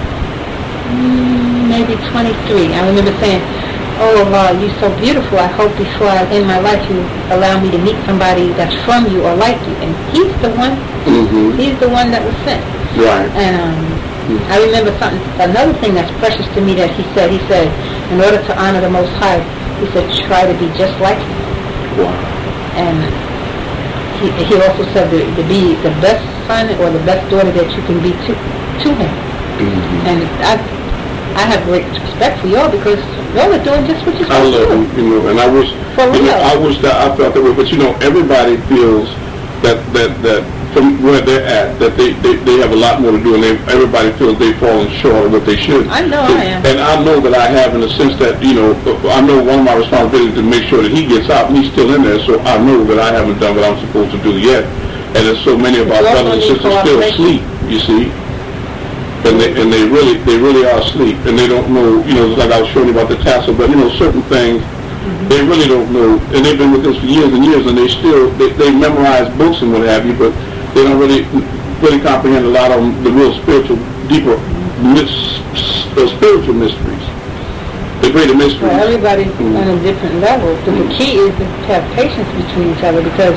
maybe 23. I remember saying, oh Allah, you're so beautiful. I hope before I end my life you allow me to meet somebody that's from you or like you. And he's the one. Mm-hmm. He's the one that was sent. Right. And I remember another thing that's precious to me that he said, in order to honor the Most High, he said, try to be just like him. Wow. And he also said to be the best son or the best daughter that you can be to him. Mm-hmm. And I have great respect for y'all because y'all are doing just what you're I supposed to love do. him, and I wish, For real. I wish that I felt that way. But everybody feels that from where they're at, that they have a lot more to do, and everybody feels they've fallen short of what they should. I know I am. And I know that I have, in the sense that I know one of my responsibilities is to make sure that he gets out, and he's still in there. So I know that I haven't done what I'm supposed to do yet. And there's so many of our You also brothers and need sisters still cooperation. asleep. You see. And they really are asleep, and they don't know, like I was showing you about the tassel, but certain things, they really don't know, and they've been with us for years and years, and they memorize books and what have you, but they don't really comprehend a lot of the real spiritual, deeper, spiritual mysteries, the greater mysteries. Well, everybody's on a different level. So the key is to have patience between each other because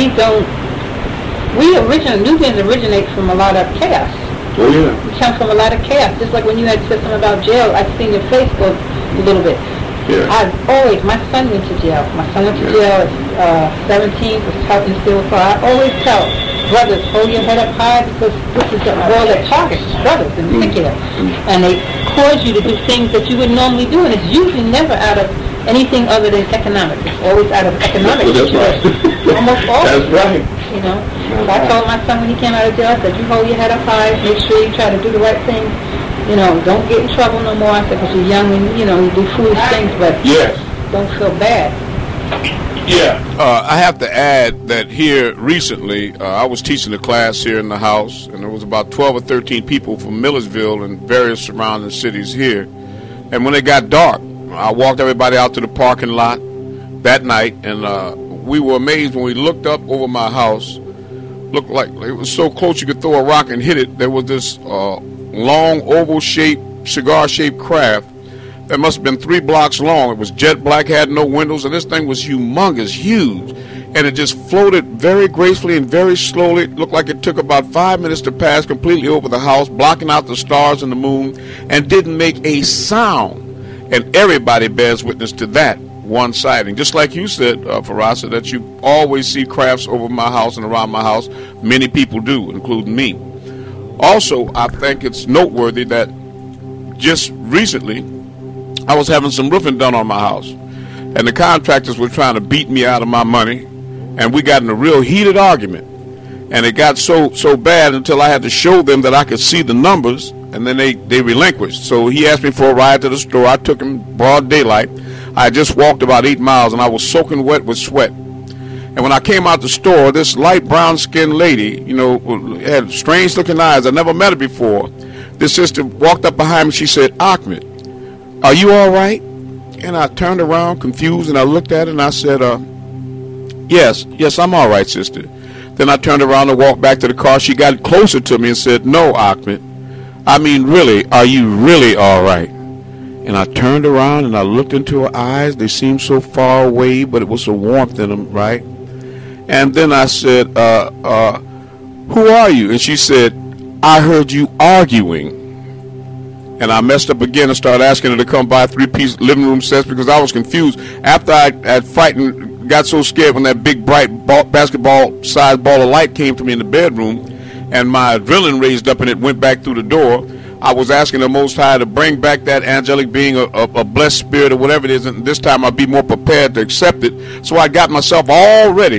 Nubians originate from a lot of chaos. Oh yeah. We come from a lot of chaos. Just like when you had said something about jail, I've seen your face go a little bit. Yeah. My son went to jail. My son went to jail at 17 for helping steal a car. I always tell brothers, hold your head up high because this is a world that targets brothers in particular. And they cause you to do things that you would normally do, and it's usually never out of anything other than economics. It's always out of economics. Well, that's right. Almost always. That's right. So I told my son when he came out of jail, I said, you hold your head up high, make sure you try to do the right thing. Don't get in trouble no more. I said, because you're young and, you do foolish things, but Yes. don't feel bad. Yeah. I have to add that here recently, I was teaching a class here in the house, and there was about 12 or 13 people from Millersville and various surrounding cities here. And when it got dark, I walked everybody out to the parking lot that night, and we were amazed when we looked up over my house. Looked like it was so close you could throw a rock and hit it. There was this long, oval-shaped, cigar-shaped craft that must have been 3 blocks long. It was jet black, had no windows, and this thing was humongous, huge. And it just floated very gracefully and very slowly. It looked like it took about 5 minutes to pass completely over the house, blocking out the stars and the moon, and didn't make a sound. And everybody bears witness to that one sighting. Just like you said, Farasa, that you always see crafts over my house and around my house. Many people do, including me. Also, I think it's noteworthy that just recently I was having some roofing done on my house. and the contractors were trying to beat me out of my money, and we got in a real heated argument. And it got so bad until I had to show them that I could see the numbers, and then they relinquished. So he asked me for a ride to the store. I took him broad daylight. I just walked about 8 miles, and I was soaking wet with sweat. And when I came out the store, this light brown-skinned lady, you know, had strange-looking eyes. I never met her before. This sister walked up behind me. She said, "Ahmed, are you all right?" And I turned around, confused, and I looked at her, and I said, yes, I'm all right, sister. Then I turned around and walked back to the car. She got closer to me and said, "No, Ahmed, I mean, really, are you really all right?" And I turned around and I looked into her eyes. They seemed so far away, but it was a warmth in them, right? And then I said, "Who are you?" And she said, "I heard you arguing." And I messed up again and started asking her to come buy 3-piece living room sets because I was confused. After I had frightened, got so scared when that big bright basketball-sized ball of light came to me in the bedroom, and my adrenaline raised up and it went back through the door. I was asking the Most High to bring back that angelic being, a blessed spirit or whatever it is, and this time I'd be more prepared to accept it. So I got myself all ready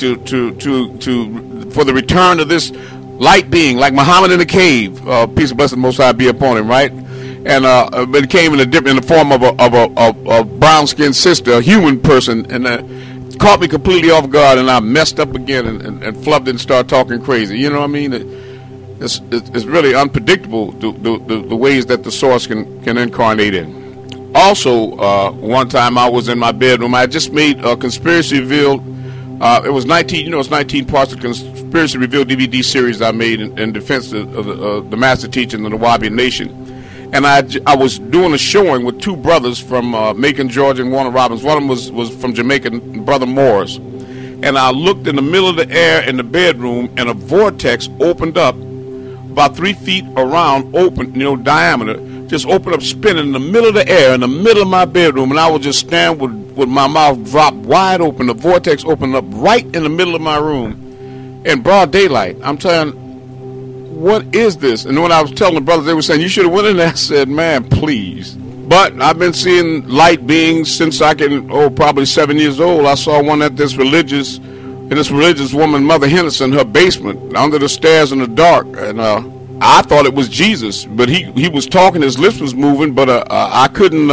for the return of this light being, like Muhammad in the cave. Peace and blessing Most High be upon him, right? And but it came in the form of a brown-skinned sister, a human person, and caught me completely off guard, and I messed up again and flubbed it and started talking crazy. You know what I mean? It's really unpredictable the ways that the source can incarnate in. Also, one time I was in my bedroom. I had just made a Conspiracy Revealed. It was 19. It's 19 parts of Conspiracy Revealed DVD series I made in defense of the master teaching of the Wahabi Nation. And I was doing a showing with two brothers from Macon, Georgia, and Warner Robins. One of them was from Jamaica, Brother Morris. And I looked in the middle of the air in the bedroom, and a vortex opened up about 3 feet around, diameter, just opened up, spinning in the middle of the air, in the middle of my bedroom. And I was just standing with my mouth dropped wide open. The vortex opened up right in the middle of my room in broad daylight. I'm telling, what is this? And when I was telling the brothers, they were saying, "You should have went in there." I said, "Man, please." But I've been seeing light beings since I can, probably 7 years old. I saw one at this religious woman, Mother Henderson, her basement, under the stairs in the dark. And I thought it was Jesus, but he was talking, his lips was moving, but I couldn't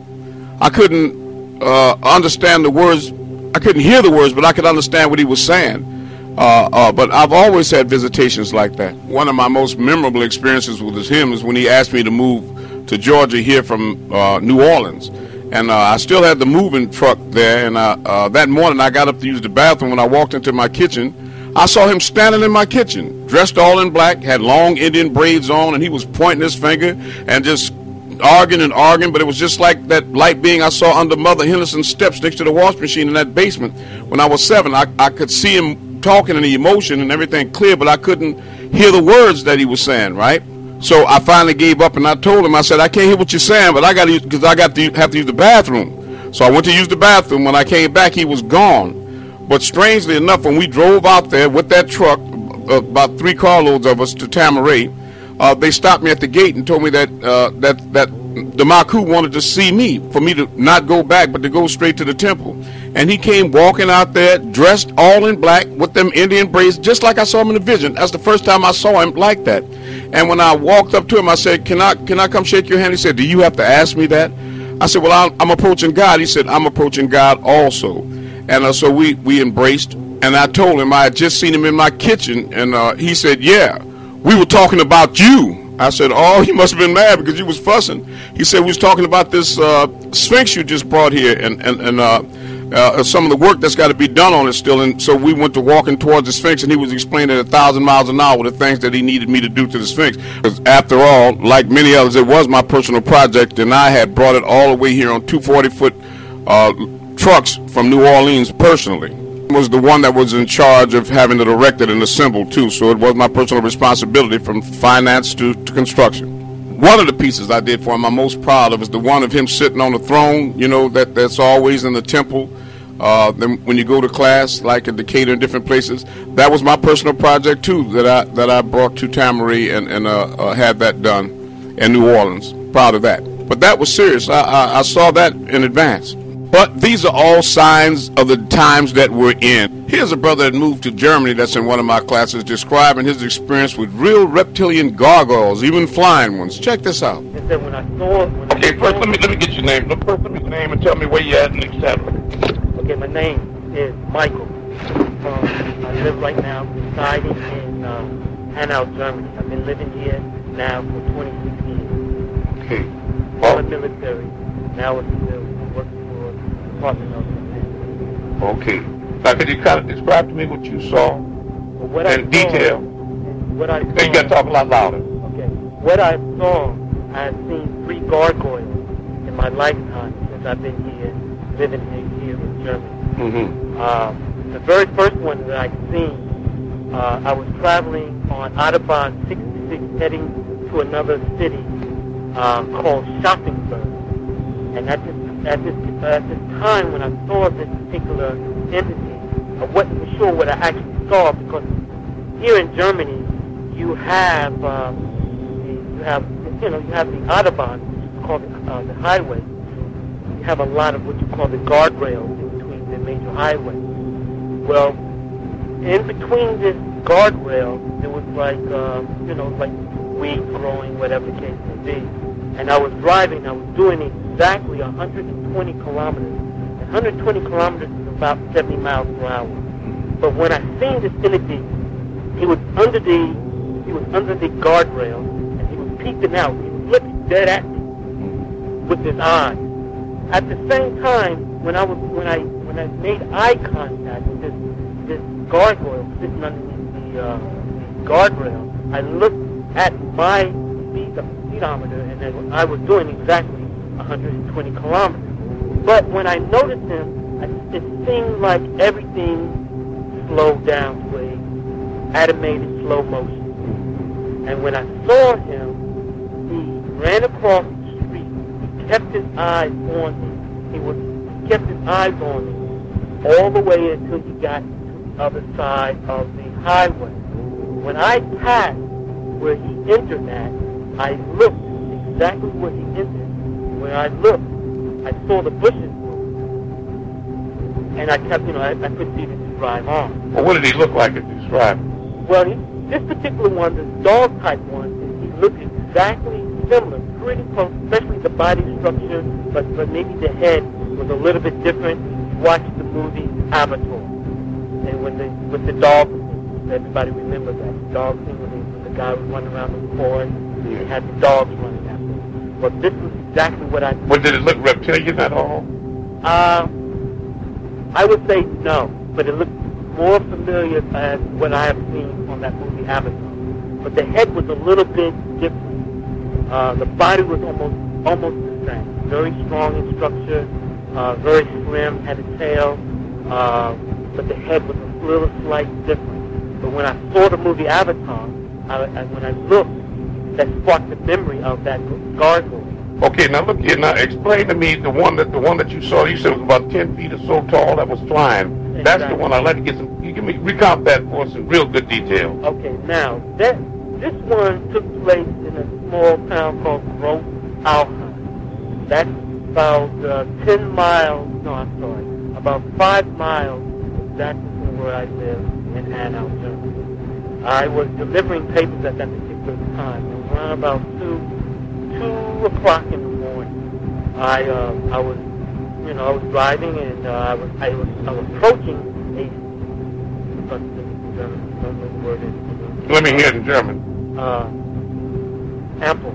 understand the words. I couldn't hear the words, but I could understand what he was saying. But I've always had visitations like that. One of my most memorable experiences with him is when he asked me to move to Georgia here from New Orleans. And I still had the moving truck there. And that morning I got up to use the bathroom. When I walked into my kitchen, I saw him standing in my kitchen, dressed all in black, had long Indian braids on, and he was pointing his finger and just arguing. But it was just like that light being I saw under Mother Henderson's steps next to the wash machine in that basement. When I was 7, I could see him talking and the emotion and everything clear, but I couldn't hear the words that he was saying, right? So I finally gave up, and I told him, I said, "I can't hear what you're saying, but I got to, because I have to use the bathroom." So I went to use the bathroom. When I came back, he was gone. But strangely enough, when we drove out there with that truck, about 3 carloads of us to Tamaray, they stopped me at the gate and told me that the Maku wanted to see me, for me to not go back, but to go straight to the temple. And he came walking out there, dressed all in black, with them Indian braids, just like I saw him in the vision. That's the first time I saw him like that. And when I walked up to him, I said, can I come shake your hand? He said, "Do you have to ask me that?" I said, "Well, I'm approaching God." He said, "I'm approaching God also." And so we embraced. And I told him I had just seen him in my kitchen. And he said, "Yeah, we were talking about you." I said, "Oh, he must have been mad because you was fussing." He said, "We was talking about this Sphinx you just brought here, and some of the work that's got to be done on it still." And so we went to walking towards the Sphinx, and he was explaining at 1,000 miles an hour the things that he needed me to do to the Sphinx. Because after all, like many others, it was my personal project, and I had brought it all the way here on 240-foot trucks from New Orleans personally. Was the one that was in charge of having it erected and assembled too, so it was my personal responsibility from finance to construction. One of the pieces I did for him I'm most proud of is the one of him sitting on the throne, that's always in the temple. Then when you go to class, like at Decatur and different places, that was my personal project too, that I brought to Tamaray and had that done in New Orleans. Proud of that. But that was serious. I saw that in advance. But these are all signs of the times that we're in. Here's a brother that moved to Germany that's in one of my classes describing his experience with real reptilian gargoyles, even flying ones. Check this out. It said when I saw... First let me get your name. First let me get your name and tell me where you're at and etc. Okay, my name is Michael. I live right now residing in Hanau, Germany. I've been living here now for 26 years. Okay. I'm in the military. Now it's working for the Department of Defense. Okay. Now, could you kind of describe to me what you saw in detail? What I saw, you got to talk a lot louder. Okay. What I saw, I had seen 3 gargoyles in my lifetime since I've been here, living here in Germany. The very first one that I seen, I was traveling on Autobahn 66 heading to another city called Schaffenburg. And at this time when I saw this particular entity, I wasn't sure what I actually saw, because here in Germany you have the Autobahn, which is called the highway. You have a lot of what you call the guardrails in between the major highways. Well, in between this guardrail, there was like weed growing, whatever the case may be. And I was driving, I was doing exactly 120 kilometers. And 120 kilometers is about 70 miles per hour. But when I seen this entity, he was under the guardrail, and he was peeking out. He was looking dead at me with his eyes. At the same time, when I made eye contact with this gargoyle sitting underneath the guardrail, I looked at my speedometer, and I was doing exactly 120 kilometers. But when I noticed him, it seemed like everything slowed down to a animated slow motion. And when I saw him, he ran across the street. He kept his eyes on me. He kept his eyes on me all the way until he got to the other side of the highway. When I passed where he entered at, I looked exactly where he entered. When I looked, I saw the bushes move. And I kept, I couldn't even drive on. Well, what did he look like? Describe. Well, this particular one, this dog type one, he looked exactly similar, pretty close, especially the body structure, but maybe the head was a little bit different. Watch the movie Avatar, and with the dog, everybody remember that the dog scene when the guy was running around the forest, he had the dogs running after him. But this was exactly what I. But did it look reptilian at all? I would say no, but it looked more familiar as what I have seen on that movie Avatar. But the head was a little bit different. The body was almost the same. Very strong in structure, very slim, had a tail, but the head was a little slight different. But when I saw the movie Avatar, when I looked, that sparked the memory of that gargoyle. Okay, now look here. Now explain to me the one that you saw. You said it was about 10 feet or so tall. That was flying. Exactly. That's the one. I'd like to get some. You recount that for us in real good detail. Okay, now this one took place in a small town called Gross Alheim. That's about 10 miles. No, I'm sorry, about 5 miles exactly from where I live in Hanau, Germany. I was delivering papers at that particular time. It was around about 2 o'clock in the morning. I was driving, and I was approaching a. Let me hear it in German. Ample.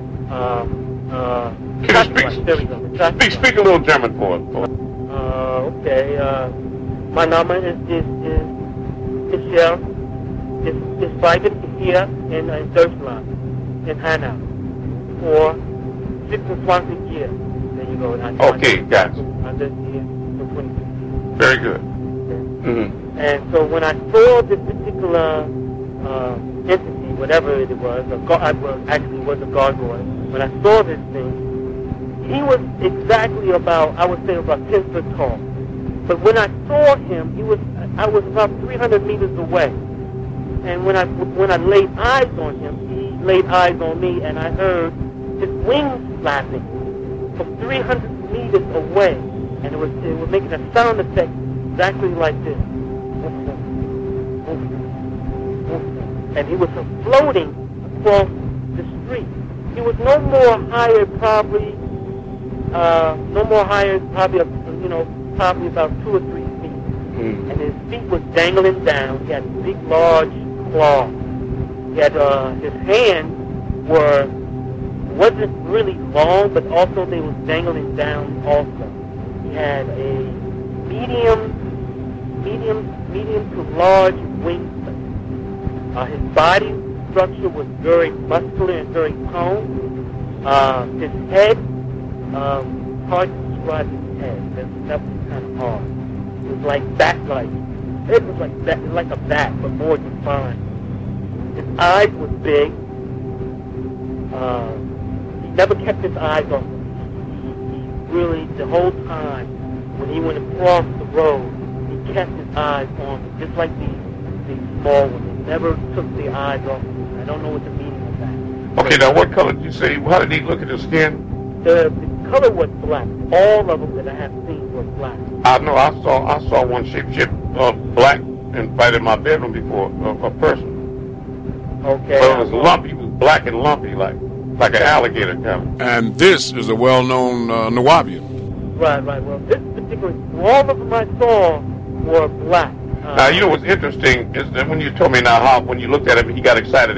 Speak a little German for us. Okay. My Name is Michel. It's private here in Deutschland, in Hanau, for 26 years. There you go. Okay, gotcha. I lived here for 26 years. Very good. Okay. Mm-hmm. And so when I saw this particular entity, whatever it was, actually it was a gargoyle. When I saw this thing, he was exactly about 10 foot tall. But when I saw him, I was about 300 meters away. And when I laid eyes on him, he laid eyes on me, and I heard his wings flapping from 300 meters away. and it was making a sound effect exactly like this. And he was floating across the street. He was no more higher, probably probably about 2 or 3 feet. And his feet was dangling down. He had big, large claws. He had his hands wasn't really long, but also they was dangling down also. He had a medium to large wingspan. His body structure was very muscular and very toned. His head, hard to describe his head. That was kind of hard. It was like bat-like. It was like a bat, but more defined. His eyes were big. He never kept his eyes off. He really, the whole time, when he went across the road, he kept his eyes on me, just like these small ones. He never took the eyes off me. I don't know what the meaning of that. Okay, now what color did you say? How did he look at his skin? The color was black. All of them that I have seen were black. I know. I saw one shape black and right in my bedroom before, a person. Okay. But it was lumpy. It was black and lumpy, like an alligator kind of. And this is a well-known Nuwaubian. Right. Well, this particular, all of them I saw were black. Now, you know what's interesting is that when you told me now how, when you looked at him, he got excited.